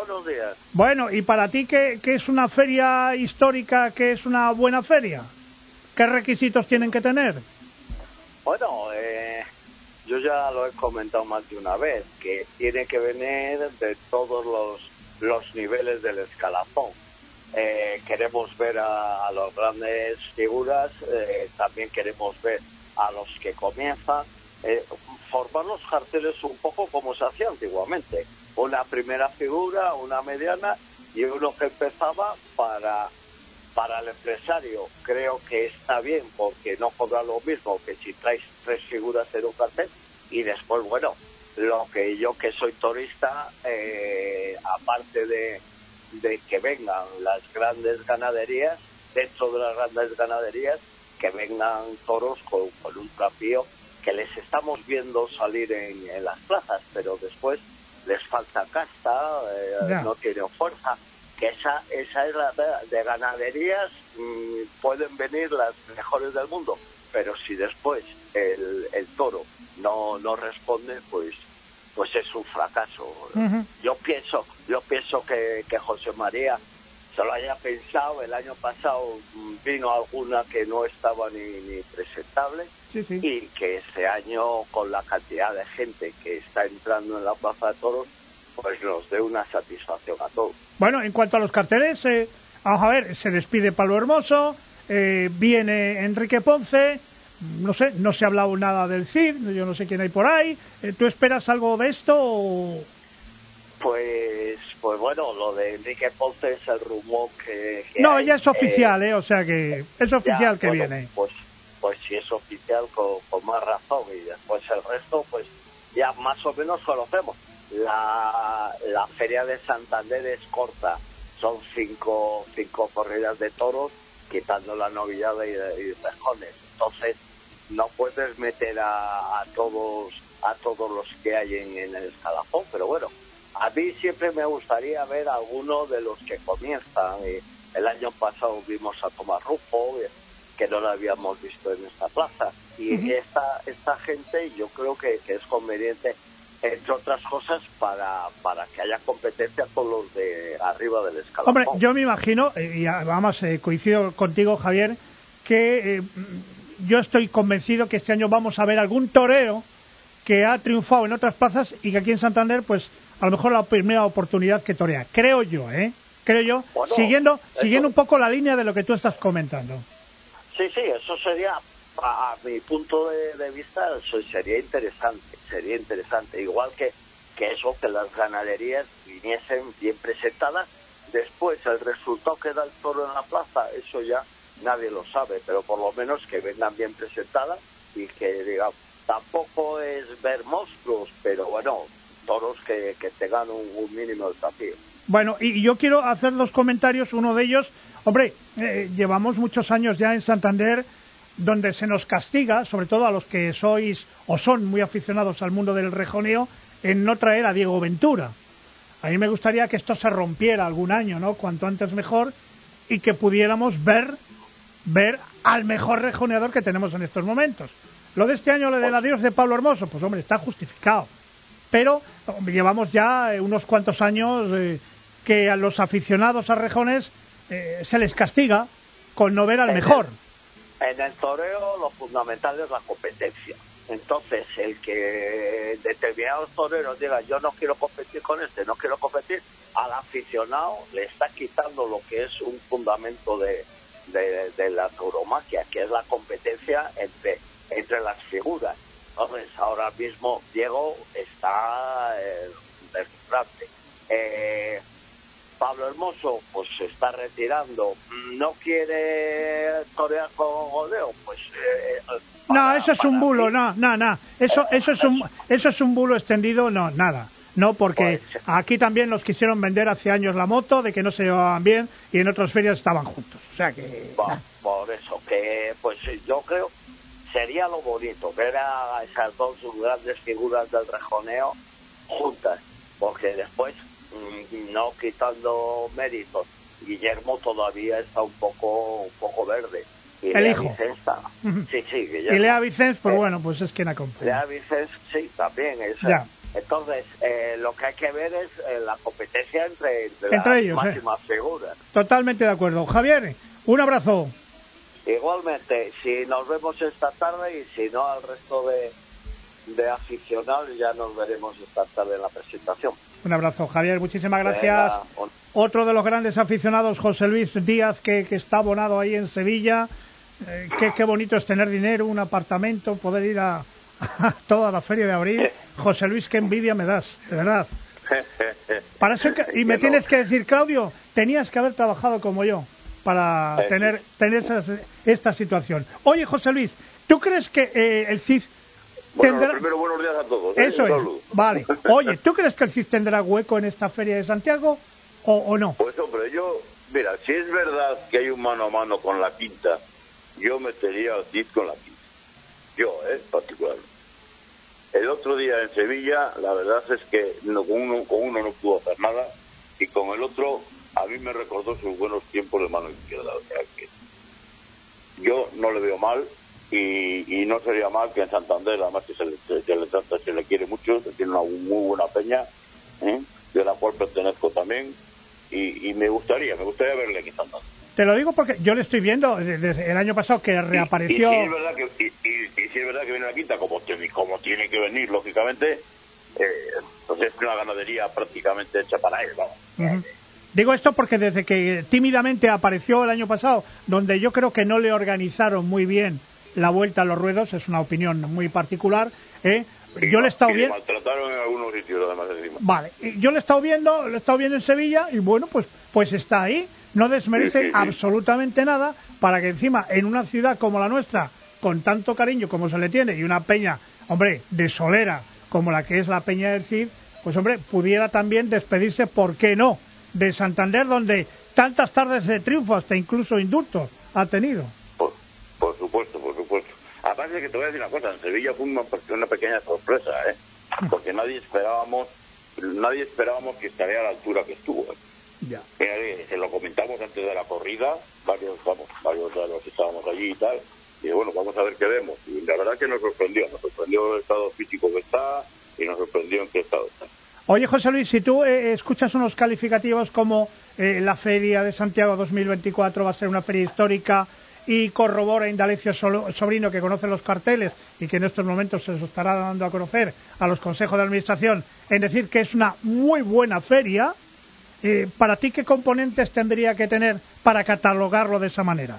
buenos días. Bueno, ¿y para ti qué, qué es una feria histórica, qué es una buena feria? ¿Qué requisitos tienen que tener? Bueno, eh, yo ya lo he comentado más de una vez, que tiene que venir de todos los, los niveles del escalafón. Eh, queremos ver a, a las grandes figuras, eh, también queremos ver a los que comienzan, eh, formar los carteles un poco como se hacía antiguamente. Una primera figura, una mediana y uno que empezaba para... Para el empresario creo que está bien porque no cobra lo mismo que si traes tres figuras en un cartel. Y después, bueno, lo que yo que soy torista, eh, aparte de, de que vengan las grandes ganaderías, dentro de las grandes ganaderías, que vengan toros con, con un trapío que les estamos viendo salir en, en las plazas, pero después les falta casta, eh, no tienen fuerza. Que esa esa es la de ganaderías, mmm, pueden venir las mejores del mundo, pero si después el, el toro no no responde, pues pues es un fracaso. Uh-huh. Yo pienso yo pienso que, que José María se lo haya pensado. El año pasado vino alguna que no estaba ni, ni presentable, sí, sí. Y que este año, con la cantidad de gente que está entrando en la Plaza de Toros, pues nos dé una satisfacción a todos. Bueno, en cuanto a los carteles, eh, vamos a ver, se despide Pablo Hermoso, eh, viene Enrique Ponce, no sé, no se ha hablado nada del Cid, yo no sé quién hay por ahí. Eh, ¿Tú esperas algo de esto o...? Pues, pues bueno, lo de Enrique Ponce es el rumor que, que no, hay. ya es oficial, eh, eh, o sea que es oficial ya, que bueno, viene. Pues, pues si es oficial, con, con más razón, y después el resto, pues ya más o menos conocemos. La, la feria de Santander es corta, son cinco cinco corridas de toros, quitando la novillada y, y rejones. Entonces no puedes meter a, a todos a todos los que hay en, en el escalafón, pero bueno, a mí siempre me gustaría ver a alguno de los que comienzan. El año pasado vimos a Tomás Rufo, que no lo habíamos visto en esta plaza, y uh-huh. esta esta gente yo creo que, que es conveniente, entre otras cosas, para para que haya competencia con los de arriba del escalafón. Hombre, yo me imagino, y además eh, coincido contigo, Javier, que eh, yo estoy convencido que este año vamos a ver algún torero que ha triunfado en otras plazas y que aquí en Santander, pues, a lo mejor la primera oportunidad que torea. Creo yo, ¿eh? Creo yo, bueno, siguiendo eso... siguiendo un poco la línea de lo que tú estás comentando. Sí, sí, eso sería, a, a mi punto de, de vista, eso sería interesante, sería interesante. Igual que, que eso, que las ganaderías viniesen bien presentadas. Después, el resultado que da el toro en la plaza, eso ya nadie lo sabe, pero por lo menos que vengan bien presentadas y que, digamos, tampoco es ver monstruos, pero bueno, toros que, que tengan un, un mínimo desafío. Bueno, y yo quiero hacer dos comentarios. Uno de ellos, hombre, eh, llevamos muchos años ya en Santander donde se nos castiga, sobre todo a los que sois o son muy aficionados al mundo del rejoneo, en no traer a Diego Ventura. A mí me gustaría que esto se rompiera algún año, ¿no? Cuanto antes mejor, y que pudiéramos ver ver al mejor rejoneador que tenemos en estos momentos. Lo de este año, lo del adiós de Pablo Hermoso, pues hombre, está justificado. Pero hombre, llevamos ya eh, unos cuantos años eh, que a los aficionados a rejones eh, se les castiga con no ver al mejor. En el toreo lo fundamental es la competencia. Entonces, el que determinados toreros digan yo no quiero competir con este, no quiero competir, al aficionado le está quitando lo que es un fundamento de, de, de la tauromaquia, que es la competencia entre, entre las figuras. Entonces, ahora mismo Diego está eh, deslumbrante. Eh, Pablo Hermoso, pues se está retirando. ¿No quiere torear con Godeo? Pues... Eh, para, no, eso es un bulo, mí, no, no, no. Eso, eh, eso, es un, eso es un bulo extendido, no, nada. No, porque pues, aquí también nos quisieron vender hace años la moto de que no se llevaban bien y en otras ferias estaban juntos. O sea que... Por, nah. por eso, que pues yo creo sería lo bonito ver a esas dos grandes figuras del rejoneo juntas, porque después, no quitando méritos, Guillermo todavía está un poco un poco verde. Y el Lea hijo. Vicens está... sí, sí, Guillermo. Y Lea Vicens, pues eh, bueno, pues es quien acompaña. Lea Vicens, sí, también es, ya. Entonces, eh, lo que hay que ver es eh, la competencia entre, entre, entre las ellos, máximas eh. figuras. Totalmente de acuerdo. Javier, un abrazo. Igualmente, si nos vemos esta tarde y si no al resto de, de aficionados ya nos veremos esta tarde en la presentación. Un abrazo, Javier, muchísimas gracias. Venga, un... Otro de los grandes aficionados, José Luis Díaz, que, que está abonado ahí en Sevilla. Eh, qué, qué bonito es tener dinero, un apartamento, poder ir a, a toda la feria de abril. José Luis, qué envidia me das, de verdad. Para eso que, y me que tienes no. que decir, Claudio, tenías que haber trabajado como yo para eh, tener tener esa, esta situación. Oye, José Luis, ¿tú crees que eh, el C I D bueno, tendrá... lo primero, buenos días a todos. ¿eh? Eso es, vale. Oye, ¿tú crees que el C I D tendrá hueco en esta feria de Santiago o, o no? Pues hombre, yo, mira, si es verdad que hay un mano a mano con la quinta, yo metería al C I D con la quinta. Yo, eh, particularmente. El otro día en Sevilla, la verdad es que no, con, uno, con uno no pudo hacer nada y con el otro a mí me recordó sus buenos tiempos de mano izquierda. O sea que yo no le veo mal y, y no sería mal que en Santander, además que se le, se le trata, se le quiere mucho, se tiene una muy buena peña, ¿eh? de la cual pertenezco también y, y me gustaría, me gustaría verle aquí en Santander. Te lo digo porque yo le estoy viendo desde el año pasado que reapareció. Y, y, si, es verdad que, y, y, y si es verdad que viene la quinta, como, como tiene que venir, lógicamente, eh, entonces es una ganadería prácticamente hecha para él, vamos. Uh-huh. Digo esto porque desde que tímidamente apareció el año pasado, donde yo creo que no le organizaron muy bien la vuelta a los ruedos, es una opinión muy particular, ¿eh? Y yo le he estado viendo. Maltrataron en algunos sitios, además encima. Vale, yo le he estado viendo, lo he estado viendo en Sevilla y bueno, pues, pues está ahí. No desmerece sí, sí, sí. absolutamente nada para que encima en una ciudad como la nuestra, con tanto cariño como se le tiene y una peña, hombre, de solera como la que es la peña del C I D, pues hombre, pudiera también despedirse, ¿por qué no?, de Santander, donde tantas tardes de triunfo, hasta incluso indultos, ha tenido. Por, por supuesto, por supuesto. Aparte que te voy a decir una cosa, en Sevilla fue una, una pequeña sorpresa, ¿eh? Porque nadie esperábamos, nadie esperábamos que estaría a la altura que estuvo, ¿eh? Ya. Eh, se lo comentamos antes de la corrida, varios, vamos, varios de los que estábamos allí y tal, y bueno, vamos a ver qué vemos. Y la verdad que nos sorprendió, nos sorprendió el estado físico que está y nos sorprendió en qué estado está. Oye, José Luis, si tú eh, escuchas unos calificativos como eh, la Feria de Santiago dos mil veinticuatro va a ser una feria histórica y corrobora Indalecio Sobrino, que conoce los carteles y que en estos momentos se los estará dando a conocer a los consejos de administración, en decir que es una muy buena feria, Eh, ¿para ti qué componentes tendría que tener para catalogarlo de esa manera?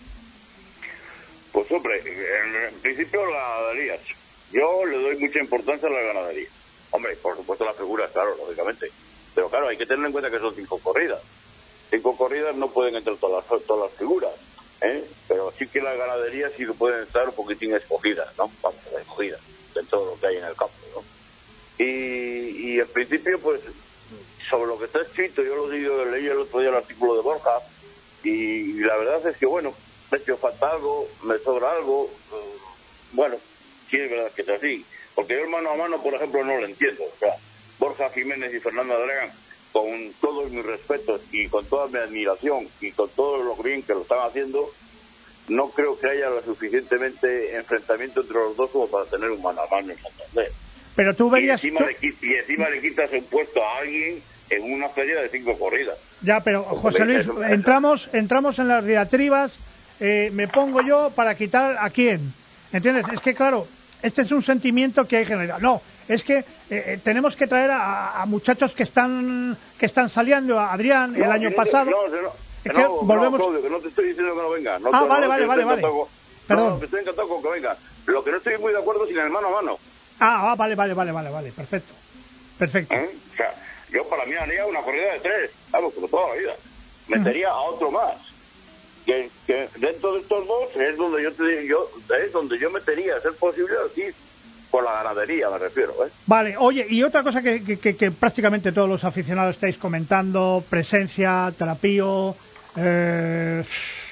Pues hombre, en, en principio las ganaderías. Yo le doy mucha importancia a las ganaderías. Hombre, por supuesto las figuras, claro, lógicamente. Pero claro, hay que tener en cuenta que son cinco corridas. Cinco corridas no pueden entrar todas las, todas las figuras, ¿eh? Pero sí que las ganaderías sí que pueden estar un poquitín escogidas, ¿no? Vamos, escogidas, de todo lo que hay en el campo, ¿no? Y, y en principio, pues, sobre lo que está escrito, yo lo digo, leí el otro día el artículo de Borja y, y la verdad es que bueno, me falta algo, me sobra algo, eh, bueno, sí es verdad que es así, porque yo el mano a mano, por ejemplo, no lo entiendo. O sea, Borja Jiménez y Fernando Adrián, con todos mis respetos y con toda mi admiración y con todo lo bien que lo están haciendo, no creo que haya lo suficientemente enfrentamiento entre los dos como para tener un mano a mano en Santander. Pero tú verías... Y encima, tú... le, y encima le quitas un puesto a alguien en una feria de cinco corridas. Ya, pero José Luis, entramos entramos en las diatribas, eh, me pongo yo para quitar a quién, ¿entiendes? Es que claro, este es un sentimiento que hay generado. No, es que eh, tenemos que traer a, a muchachos que están que están saliendo, a Adrián, no, el año no, pasado. No, no, es que no, volvemos... no, Claudio, que no te estoy diciendo que no venga. No, ah, no, vale, no, vale, vale, vale. Con... Perdón. No, que estoy encantado con que venga. Lo que no estoy muy de acuerdo es sin el mano a mano. Ah, ah, vale, vale, vale, vale, vale, perfecto. Perfecto. ¿Eh? O sea, yo para mí haría una corrida de tres, vamos, como toda la vida. Metería uh-huh. a otro más. Que, que dentro de estos dos es donde yo te yo es donde yo metería, a ser posible, así, por la ganadería, me refiero, ¿eh? Vale, oye, y otra cosa que, que, que, que prácticamente todos los aficionados estáis comentando, presencia, terapio, eh...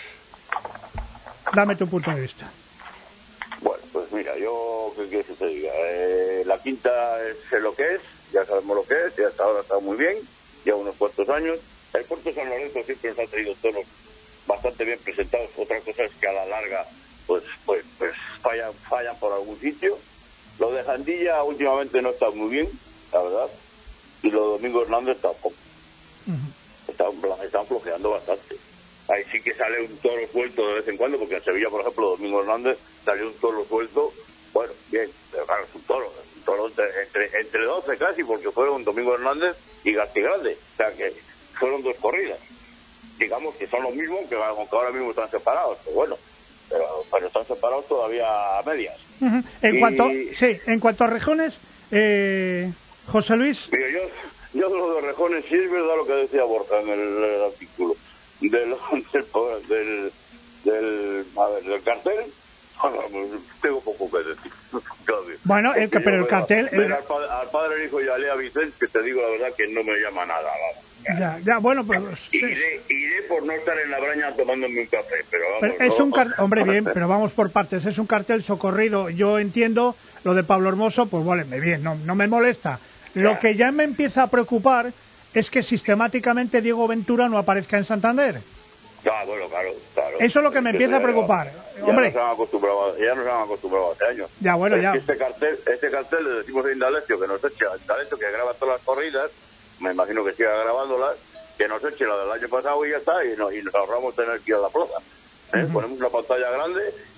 dame tu punto de vista. Bueno, pues mira, yo, ¿qué quieres que te diga? Eh, la quinta es lo que es, ya sabemos lo que es, y hasta ahora está muy bien, lleva unos cuantos años. El Puerto San Lorenzo siempre nos ha traído toros bastante bien presentados. Otra cosa es que a la larga, pues, pues, pues fallan, fallan por algún sitio. Lo de Jandilla últimamente no está muy bien, la verdad. Y los Domingo Hernández tampoco. Uh-huh. Están, están flojeando bastante. Ahí sí que sale un toro suelto de vez en cuando, porque en Sevilla, por ejemplo, Domingo Hernández salió un toro suelto. Bueno, bien, pero claro, es un toro. Es un toro entre, entre, entre doce casi, porque fueron Domingo Hernández y Garcigrande. O sea que fueron dos corridas. Digamos que son los mismos, que aunque ahora mismo están separados. Pero bueno, pero, pero están separados todavía a medias. Uh-huh. En y... cuanto, sí, en cuanto a rejones, eh, José Luis. Mira, yo, yo de los de rejones, sí es verdad lo que decía Borja en el, el artículo del, del, del, del, a ver, del cartel. Tengo poco que decir. Bueno, el que, pero el cartel... Ver El... al, padre, al padre, el hijo y a Lea Vicente, que te digo la verdad que no me llama nada. Vamos. Ya, ya, bueno, pues... Iré, iré por no estar en la braña tomándome un café, pero vamos... Pero es no. un cartel, hombre, bien, pero vamos por partes. Es un cartel socorrido. Yo entiendo lo de Pablo Hermoso, pues vale, bien, no, no me molesta. Lo que ya me empieza a preocupar es que sistemáticamente Diego Ventura no aparezca en Santander. Ah, bueno, claro, claro. Eso es lo que me empieza a preocupar. Ya, Hombre. Ya nos han acostumbrado, ya nos han acostumbrado hace años. Ya, bueno, es ya. Que este cartel, este cartel le decimos a Indalecio que nos eche, a Indalecio que graba todas las corridas, me imagino que siga grabándolas, que nos eche la del año pasado y ya está, y, no, y nos ahorramos tener que ir a la plaza. ¿eh? Uh-huh. Ponemos una pantalla grande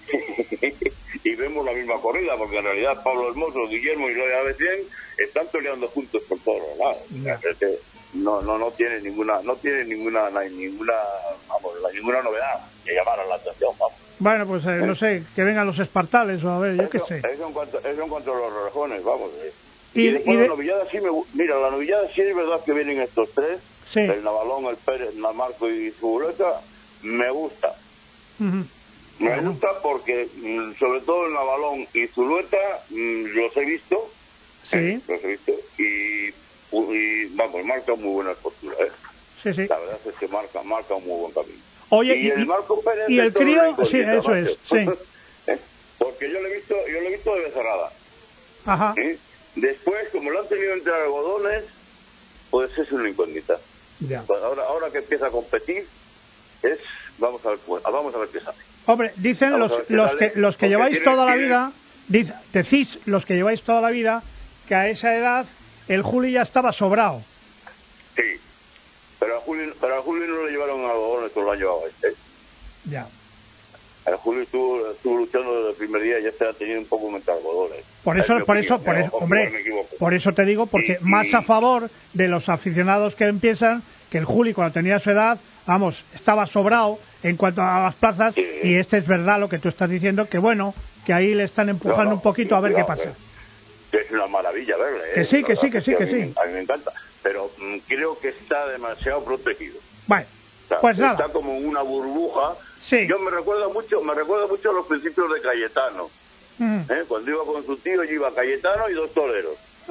y vemos la misma corrida, porque en realidad Pablo Hermoso, Guillermo y Loya Becien están peleando juntos por todos los lados. Yeah. Este, no no no tiene ninguna no tiene ninguna no hay ninguna vamos ninguna novedad que llamara la atención, vamos. Bueno, pues eh, ¿Eh? no sé, que vengan los espartales o a ver, yo eso, qué sé. Eso en cuanto eso en cuanto a los rejones, vamos. Eh. Y, y después y de... la novillada sí me mira, la novillada sí es verdad que vienen estos tres, sí. El Navalón, el Pérez, el Marco y su boleta, me gusta. Uh-huh. Me uh-huh. gusta porque sobre todo el Navalón y Zulueta los he visto. Sí. Eh, los he visto y y vamos, marca muy buena postura, ¿eh? Sí, sí. La verdad es que marca, marca un muy buen camino. Oye, y, y el Marco Pérez y el crío, sí, eso macho. es, sí. ¿Eh? Porque yo lo he visto, yo lo he visto de Becerrada. Ajá. ¿Eh? Después, como lo han tenido entre algodones, pues es una incógnita. Ya. Pues ahora, ahora que empieza a competir, es, vamos a ver, pues, vamos a ver qué sale. Hombre, dicen vamos los, los que los que lleváis tiene, toda la tiene... vida, dice, decís los que lleváis toda la vida que a esa edad el Juli ya estaba sobrado. Sí, pero a Juli, pero a Juli no le llevaron algodones, todo lo han llevado este. Ya. El Juli estuvo, estuvo luchando desde el primer día y este ha tenido un poco de algodones. Por eso, por eso, por eso, hombre, por eso te digo, porque y, más y... a favor de los aficionados que piensan que el Juli cuando tenía su edad, vamos, estaba sobrado en cuanto a las plazas, sí. Y este es verdad lo que tú estás diciendo, que bueno, que ahí le están empujando no, no, un poquito a ver cuidado, qué pasa. Eh. Es una maravilla verle. Que ¿eh? sí, que sí, que sí, que a mí, sí. A mí me encanta, pero mm, creo que está demasiado protegido. Bueno, o sea, pues nada. Está como una burbuja. Sí. Yo me recuerdo mucho, me recuerdo mucho a los principios de Cayetano. Mm. ¿Eh? Cuando iba con su tío, yo iba Cayetano y dos toreros.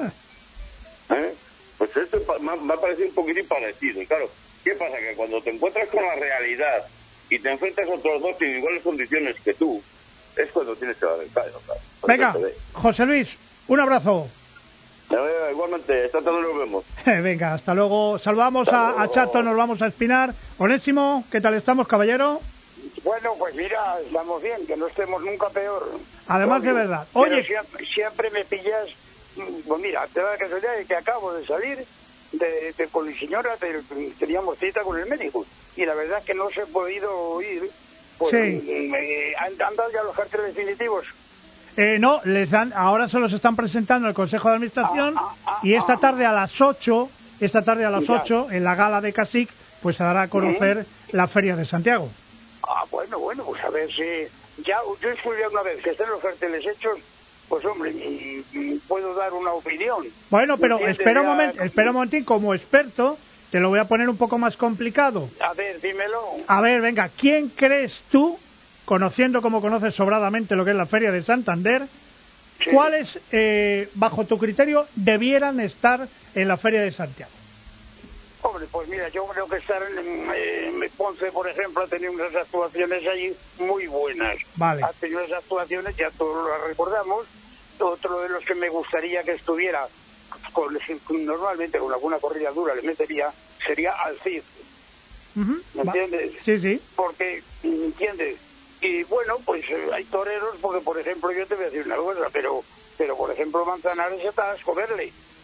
Eh. ¿Eh? Pues esto me, me ha parecido un poquitín parecido. Y claro, ¿qué pasa? Que cuando te encuentras con la realidad y te enfrentas a otros dos en iguales condiciones que tú, es cuando tienes que dar el callo. Claro. Venga, José Luis, un abrazo. Eh, igualmente, esta tarde nos vemos. Venga, hasta luego. Saludamos a, a Chato, nos vamos a Espinar. Onésimo, ¿qué tal estamos, caballero? Bueno, pues mira, estamos bien, que no estemos nunca peor. Además Obvio. de verdad. Oye, siempre, siempre me pillas, pues mira, te da la casualidad de que acabo de salir de, de, con mi señora, de, teníamos cita con el médico, y la verdad es que no se ha podido ir. Pues, sí. Me, ¿han, ¿Han dado ya los carteles definitivos? Eh, no, les dan, ahora se los están presentando en el Consejo de Administración ah, ah, ah, y esta tarde a las ocho, esta tarde a las ocho, en la gala de Casic, pues se dará a conocer ¿Eh? la Feria de Santiago. Ah, bueno, bueno, pues a ver si... Ya, yo estuve una vez que estén los carteles hechos, pues hombre, puedo dar una opinión. Bueno, pero espera un momento, espera un momentín, como experto, te lo voy a poner un poco más complicado. A ver, dímelo. A ver, venga, ¿quién crees tú, conociendo como conoces sobradamente lo que es la Feria de Santander, sí. cuáles, eh, bajo tu criterio, debieran estar en la Feria de Santiago? Hombre, pues mira, yo creo que estar en eh, Ponce, por ejemplo, ha tenido unas actuaciones allí muy buenas. Vale. Ha tenido unas actuaciones, ya todos las recordamos. Otro de los que me gustaría que estuviera, con, normalmente con alguna corrida dura le metería, sería al Cid. Uh-huh. ¿Me entiendes? Sí, sí. Porque, ¿me entiendes? Y bueno, pues eh, hay toreros, porque por ejemplo, yo te voy a decir una cosa, pero, pero por ejemplo, Manzanares está a escogerle.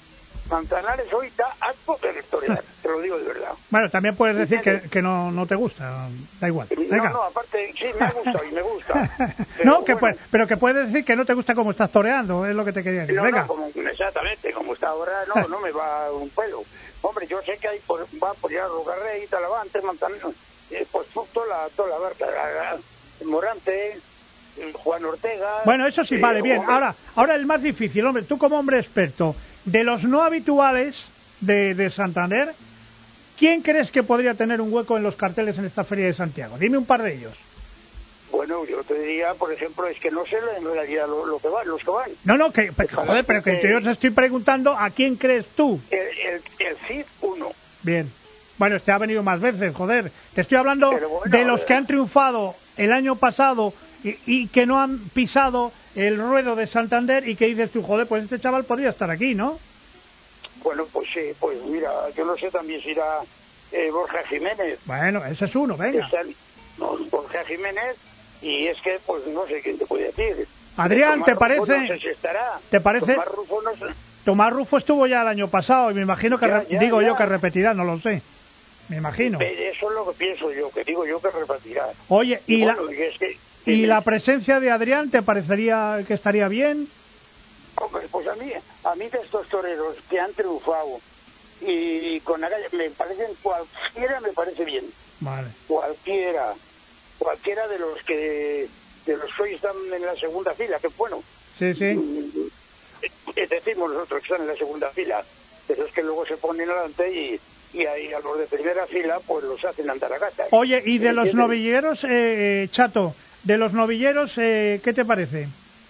Manzanares hoy está harto de torear, te lo digo de verdad. Bueno, también puedes decir que, que no, no te gusta, da igual. Venga. No, no, aparte, sí, me ha gustado y me gusta. no, que bueno, puede, pero que puedes decir que no te gusta cómo estás toreando, es lo que te quería decir. No, Venga. No, como, exactamente, como está ahora, no, no me va un pelo. Hombre, yo sé que hay por, va por allá Rocarrey, Talavante, Manzanares, eh, pues toda la, toda la barca, la, la, Morante, Juan Ortega. Bueno, eso sí, eh, vale, bien. Hombre. Ahora, ahora el más difícil, hombre, tú como hombre experto, de los no habituales de, de Santander, ¿quién crees que podría tener un hueco en los carteles en esta Feria de Santiago? Dime un par de ellos. Bueno, yo te diría, por ejemplo, es que no sé en realidad lo, lo que van, los que van. No, no, que, que joder, pero que yo te estoy preguntando a quién crees tú. El, el, el Cid uno. Bien. Bueno, este ha venido más veces, joder. Te estoy hablando bueno, de los que han triunfado el año pasado y, y que no han pisado el ruedo de Santander y que dices tú, joder, pues este chaval podría estar aquí, ¿no? Bueno, pues sí, pues mira, yo no sé también si irá eh, Borja Jiménez. Bueno, ese es uno, venga. Está, no, Borja Jiménez, y es que, pues no sé quién te puede decir. Adrián, Tomás ¿te Rufo parece? No sé si estará. ¿Te parece? Tomás Rufo no sé. Tomás Rufo estuvo ya el año pasado y me imagino que, Ya, re- ya, digo ya. yo que repetirá, no lo sé. Me imagino. Eso es lo que pienso yo, que digo yo que repartirá. Oye, ¿y, y la, bueno, y es que, ¿y que la me- presencia de Adrián te parecería que estaría bien? Hombre, pues a mí, a mí de estos toreros que han triunfado y con agallas, me parecen, cualquiera me parece bien. Vale. Cualquiera, cualquiera de los que de los que hoy están en la segunda fila, que bueno, Sí, sí. eh, decimos nosotros que están en la segunda fila, pero es que luego se ponen adelante y, y ahí a los de primera fila pues los hacen andar a gatas. Oye, ¿y de los ¿Entiendes? novilleros, eh, eh, Chato, de los novilleros, eh, qué te parece?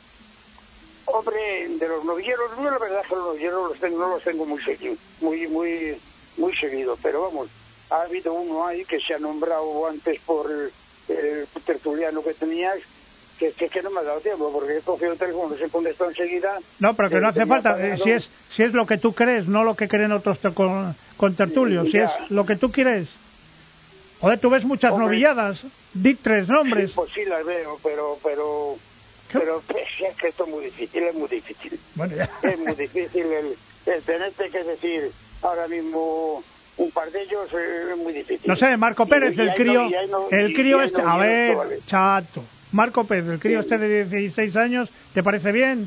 Hombre, de los novilleros, yo la verdad es que los novilleros los tengo, no los tengo muy seguidos, muy, muy, muy seguidos, pero vamos, ha habido uno ahí que se ha nombrado antes por el, el tertuliano que tenías, que, que, que no me ha dado tiempo, porque he cogido el teléfono, no se contestó enseguida. No, pero que no eh, hace tenía falta, eh, planeado- si es si es lo que tú crees, no lo que creen otros te- con, con tertulios, si Ya. es lo que tú quieres. Joder, tú ves muchas Hombre. novilladas, di tres nombres. Sí, pues sí las veo, pero, pero, ¿Qué? pero pues, es que esto es muy difícil, es muy difícil. Bueno, ya. Es muy difícil el, el tenerte que decir ahora mismo un par de ellos, eh, es muy difícil. No sé, Marco Pérez, Y- y el ahí crío, no- y ahí no- el y- crío y ahí este, no a viene ver, esto, vale. Chato, Marco Pérez, el crío este de dieciséis años, ¿te parece bien?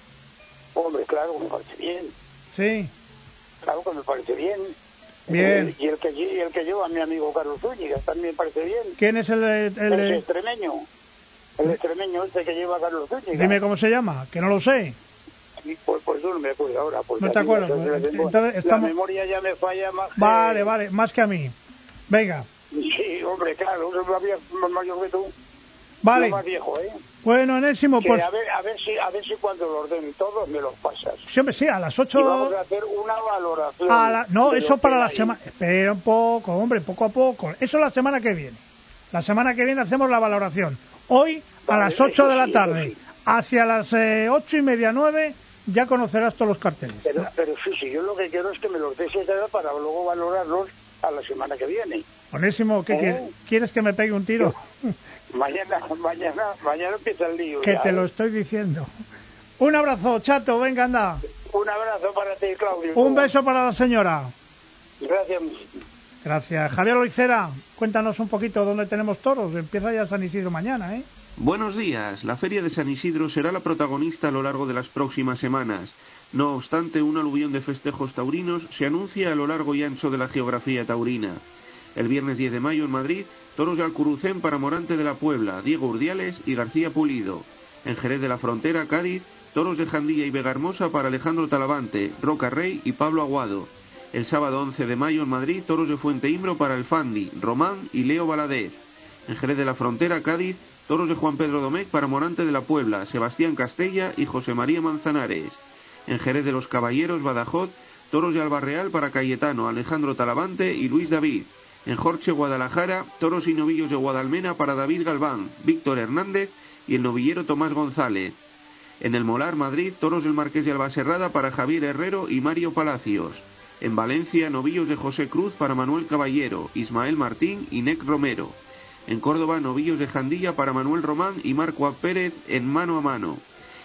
Hombre, claro que me parece bien, Sí, claro que me parece bien. Bien. Eh, y el que y el que lleva a mi amigo Carlos Zúñiga también me parece bien. ¿quién es el, el, El, el- extremeño, el extremeño este que lleva a Carlos Zúñiga. dime cómo se llama, que no lo sé. Y Pues, pues yo no me acuerdo ahora. Porque No te aquí acuerdas, la- la- entonces la estamos- memoria ya me falla más que... Vale, vale, más que a mí. Venga, Sí, hombre, claro, es más, viejo, más mayor que tú. vale. Yo más viejo, ¿eh? Bueno, Enésimo, Que pues, a, ver, a, ver si, a ver si cuando los den todos me los pasas. sí, hombre, sí, a las Y ocho... vamos a hacer una valoración. A la- no, de eso lo para que la hay. semana. Espera un poco, hombre, poco a poco. Eso la semana que viene. La semana que viene hacemos la valoración. Hoy, a Vale, las ocho eso de la sí, tarde, eso sí. hacia las eh, ocho y media, nueve, ya conocerás todos los carteles. Pero, pero sí, sí, yo lo que quiero es que me los des esa edad para luego valorarlos a la semana que viene. Onésimo, ¿qué ¿Eh? quieres? ¿Quieres que me pegue un tiro? Mañana, mañana, mañana empieza el lío. Que ya, te ¿eh? lo estoy diciendo. Un abrazo, Chato, venga, anda. Un abrazo para ti, Claudio. Un beso para la señora. Gracias. Gracias. Javier Loicera, cuéntanos un poquito dónde tenemos toros. Empieza ya San Isidro mañana, ¿eh? Buenos días. La Feria de San Isidro será la protagonista a lo largo de las próximas semanas. No obstante, un aluvión de festejos taurinos se anuncia a lo largo y ancho de la geografía taurina. El viernes diez de mayo en Madrid, toros de Alcurucén para Morante de la Puebla, Diego Urdiales y García Pulido. En Jerez de la Frontera, Cádiz, toros de Jandilla y Vegahermosa para Alejandro Talavante, Roca Rey y Pablo Aguado. El sábado once de mayo en Madrid, toros de Fuente Imbro para El Fandi, Román y Leo Valadez. En Jerez de la Frontera, Cádiz, toros de Juan Pedro Domecq para Morante de la Puebla, Sebastián Castella y José María Manzanares. En Jerez de los Caballeros, Badajoz, toros de Albarreal para Cayetano, Alejandro Talavante y Luis David. En Jorche, Guadalajara, toros y novillos de Guadalmena para David Galván, Víctor Hernández y el novillero Tomás González. En el Molar, Madrid, toros del Marqués de Albaserrada para Javier Herrero y Mario Palacios. En Valencia, novillos de José Cruz para Manuel Caballero, Ismael Martín y Nec Romero. En Córdoba, novillos de Jandilla para Manuel Román y Marco A. Pérez en mano a mano.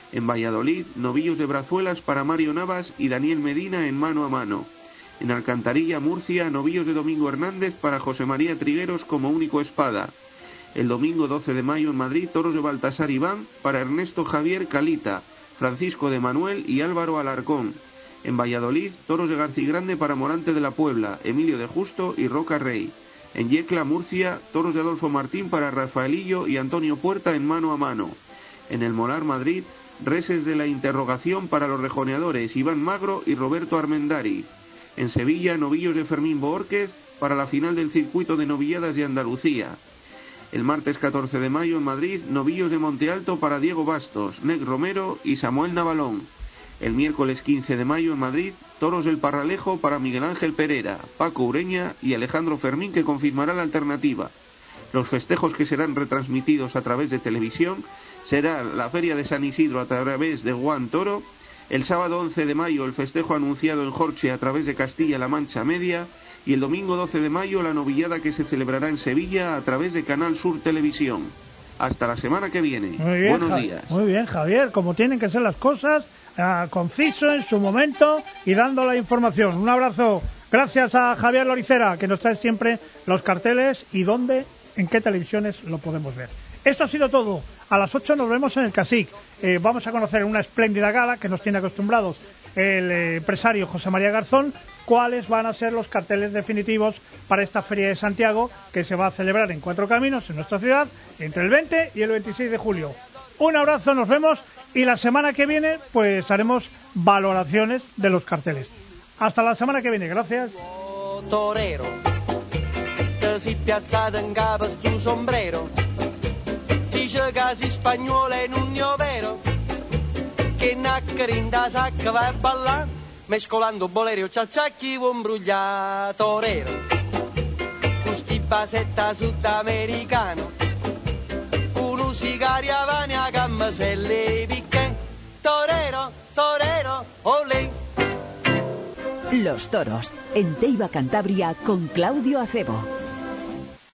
En Valladolid, novillos de Brazuelas para Mario Navas y Daniel Medina en mano a mano. En Alcantarilla, Murcia, novillos de Domingo Hernández para José María Trigueros como único espada. El domingo doce de mayo en Madrid, toros de Baltasar Iván para Ernesto Javier Calita, Francisco de Manuel y Álvaro Alarcón. En Valladolid, toros de Garcigrande para Morante de la Puebla, Emilio de Justo y Roca Rey. En Yecla, Murcia, toros de Adolfo Martín para Rafaelillo y Antonio Puerta en mano a mano. En el Molar, Madrid, reses de la interrogación para los rejoneadores Iván Magro y Roberto Armendari. En Sevilla, novillos de Fermín Boórquez para la final del circuito de novilladas de Andalucía. El martes catorce de mayo en Madrid, novillos de Monte Alto para Diego Bastos, Nec Romero y Samuel Navalón. El miércoles quince de mayo en Madrid, toros del Parralejo para Miguel Ángel Pereira, Paco Ureña y Alejandro Fermín, que confirmará la alternativa. Los festejos que serán retransmitidos a través de televisión será la Feria de San Isidro a través de Juan Toro, el sábado once de mayo el festejo anunciado en Jorche a través de Castilla-La Mancha Media y el domingo doce de mayo la novillada que se celebrará en Sevilla a través de Canal Sur Televisión. Hasta la semana que viene. Muy bien, Buenos Ja- días. Muy bien, Javier, como tienen que ser las cosas, eh, conciso en su momento y dando la información. Un abrazo. Gracias a Javier Loricera, que nos trae siempre los carteles y dónde, en qué televisiones lo podemos ver. Esto ha sido todo. A las ocho nos vemos en el Casic. Eh, vamos a conocer una espléndida gala que nos tiene acostumbrados el eh, empresario José María Garzón, cuáles van a ser los carteles definitivos para esta Feria de Santiago que se va a celebrar en Cuatro Caminos, en nuestra ciudad, entre el veinte y el veintiséis de julio. Un abrazo, nos vemos y la semana que viene pues haremos valoraciones de los carteles. Hasta la semana que viene, gracias. Torero, que si piazzata in capo stu sombrero, dice che si spagnola in un vero, che naccarinda sacca va a ballare, mescolando boleri o ciacciacchi un bruglia. Torero, con sti basetta sudamericano, uno sigari avani a gammaselle picche. Torero, torero, olé. Los toros, en Teiva Cantabria con Claudio Acebo.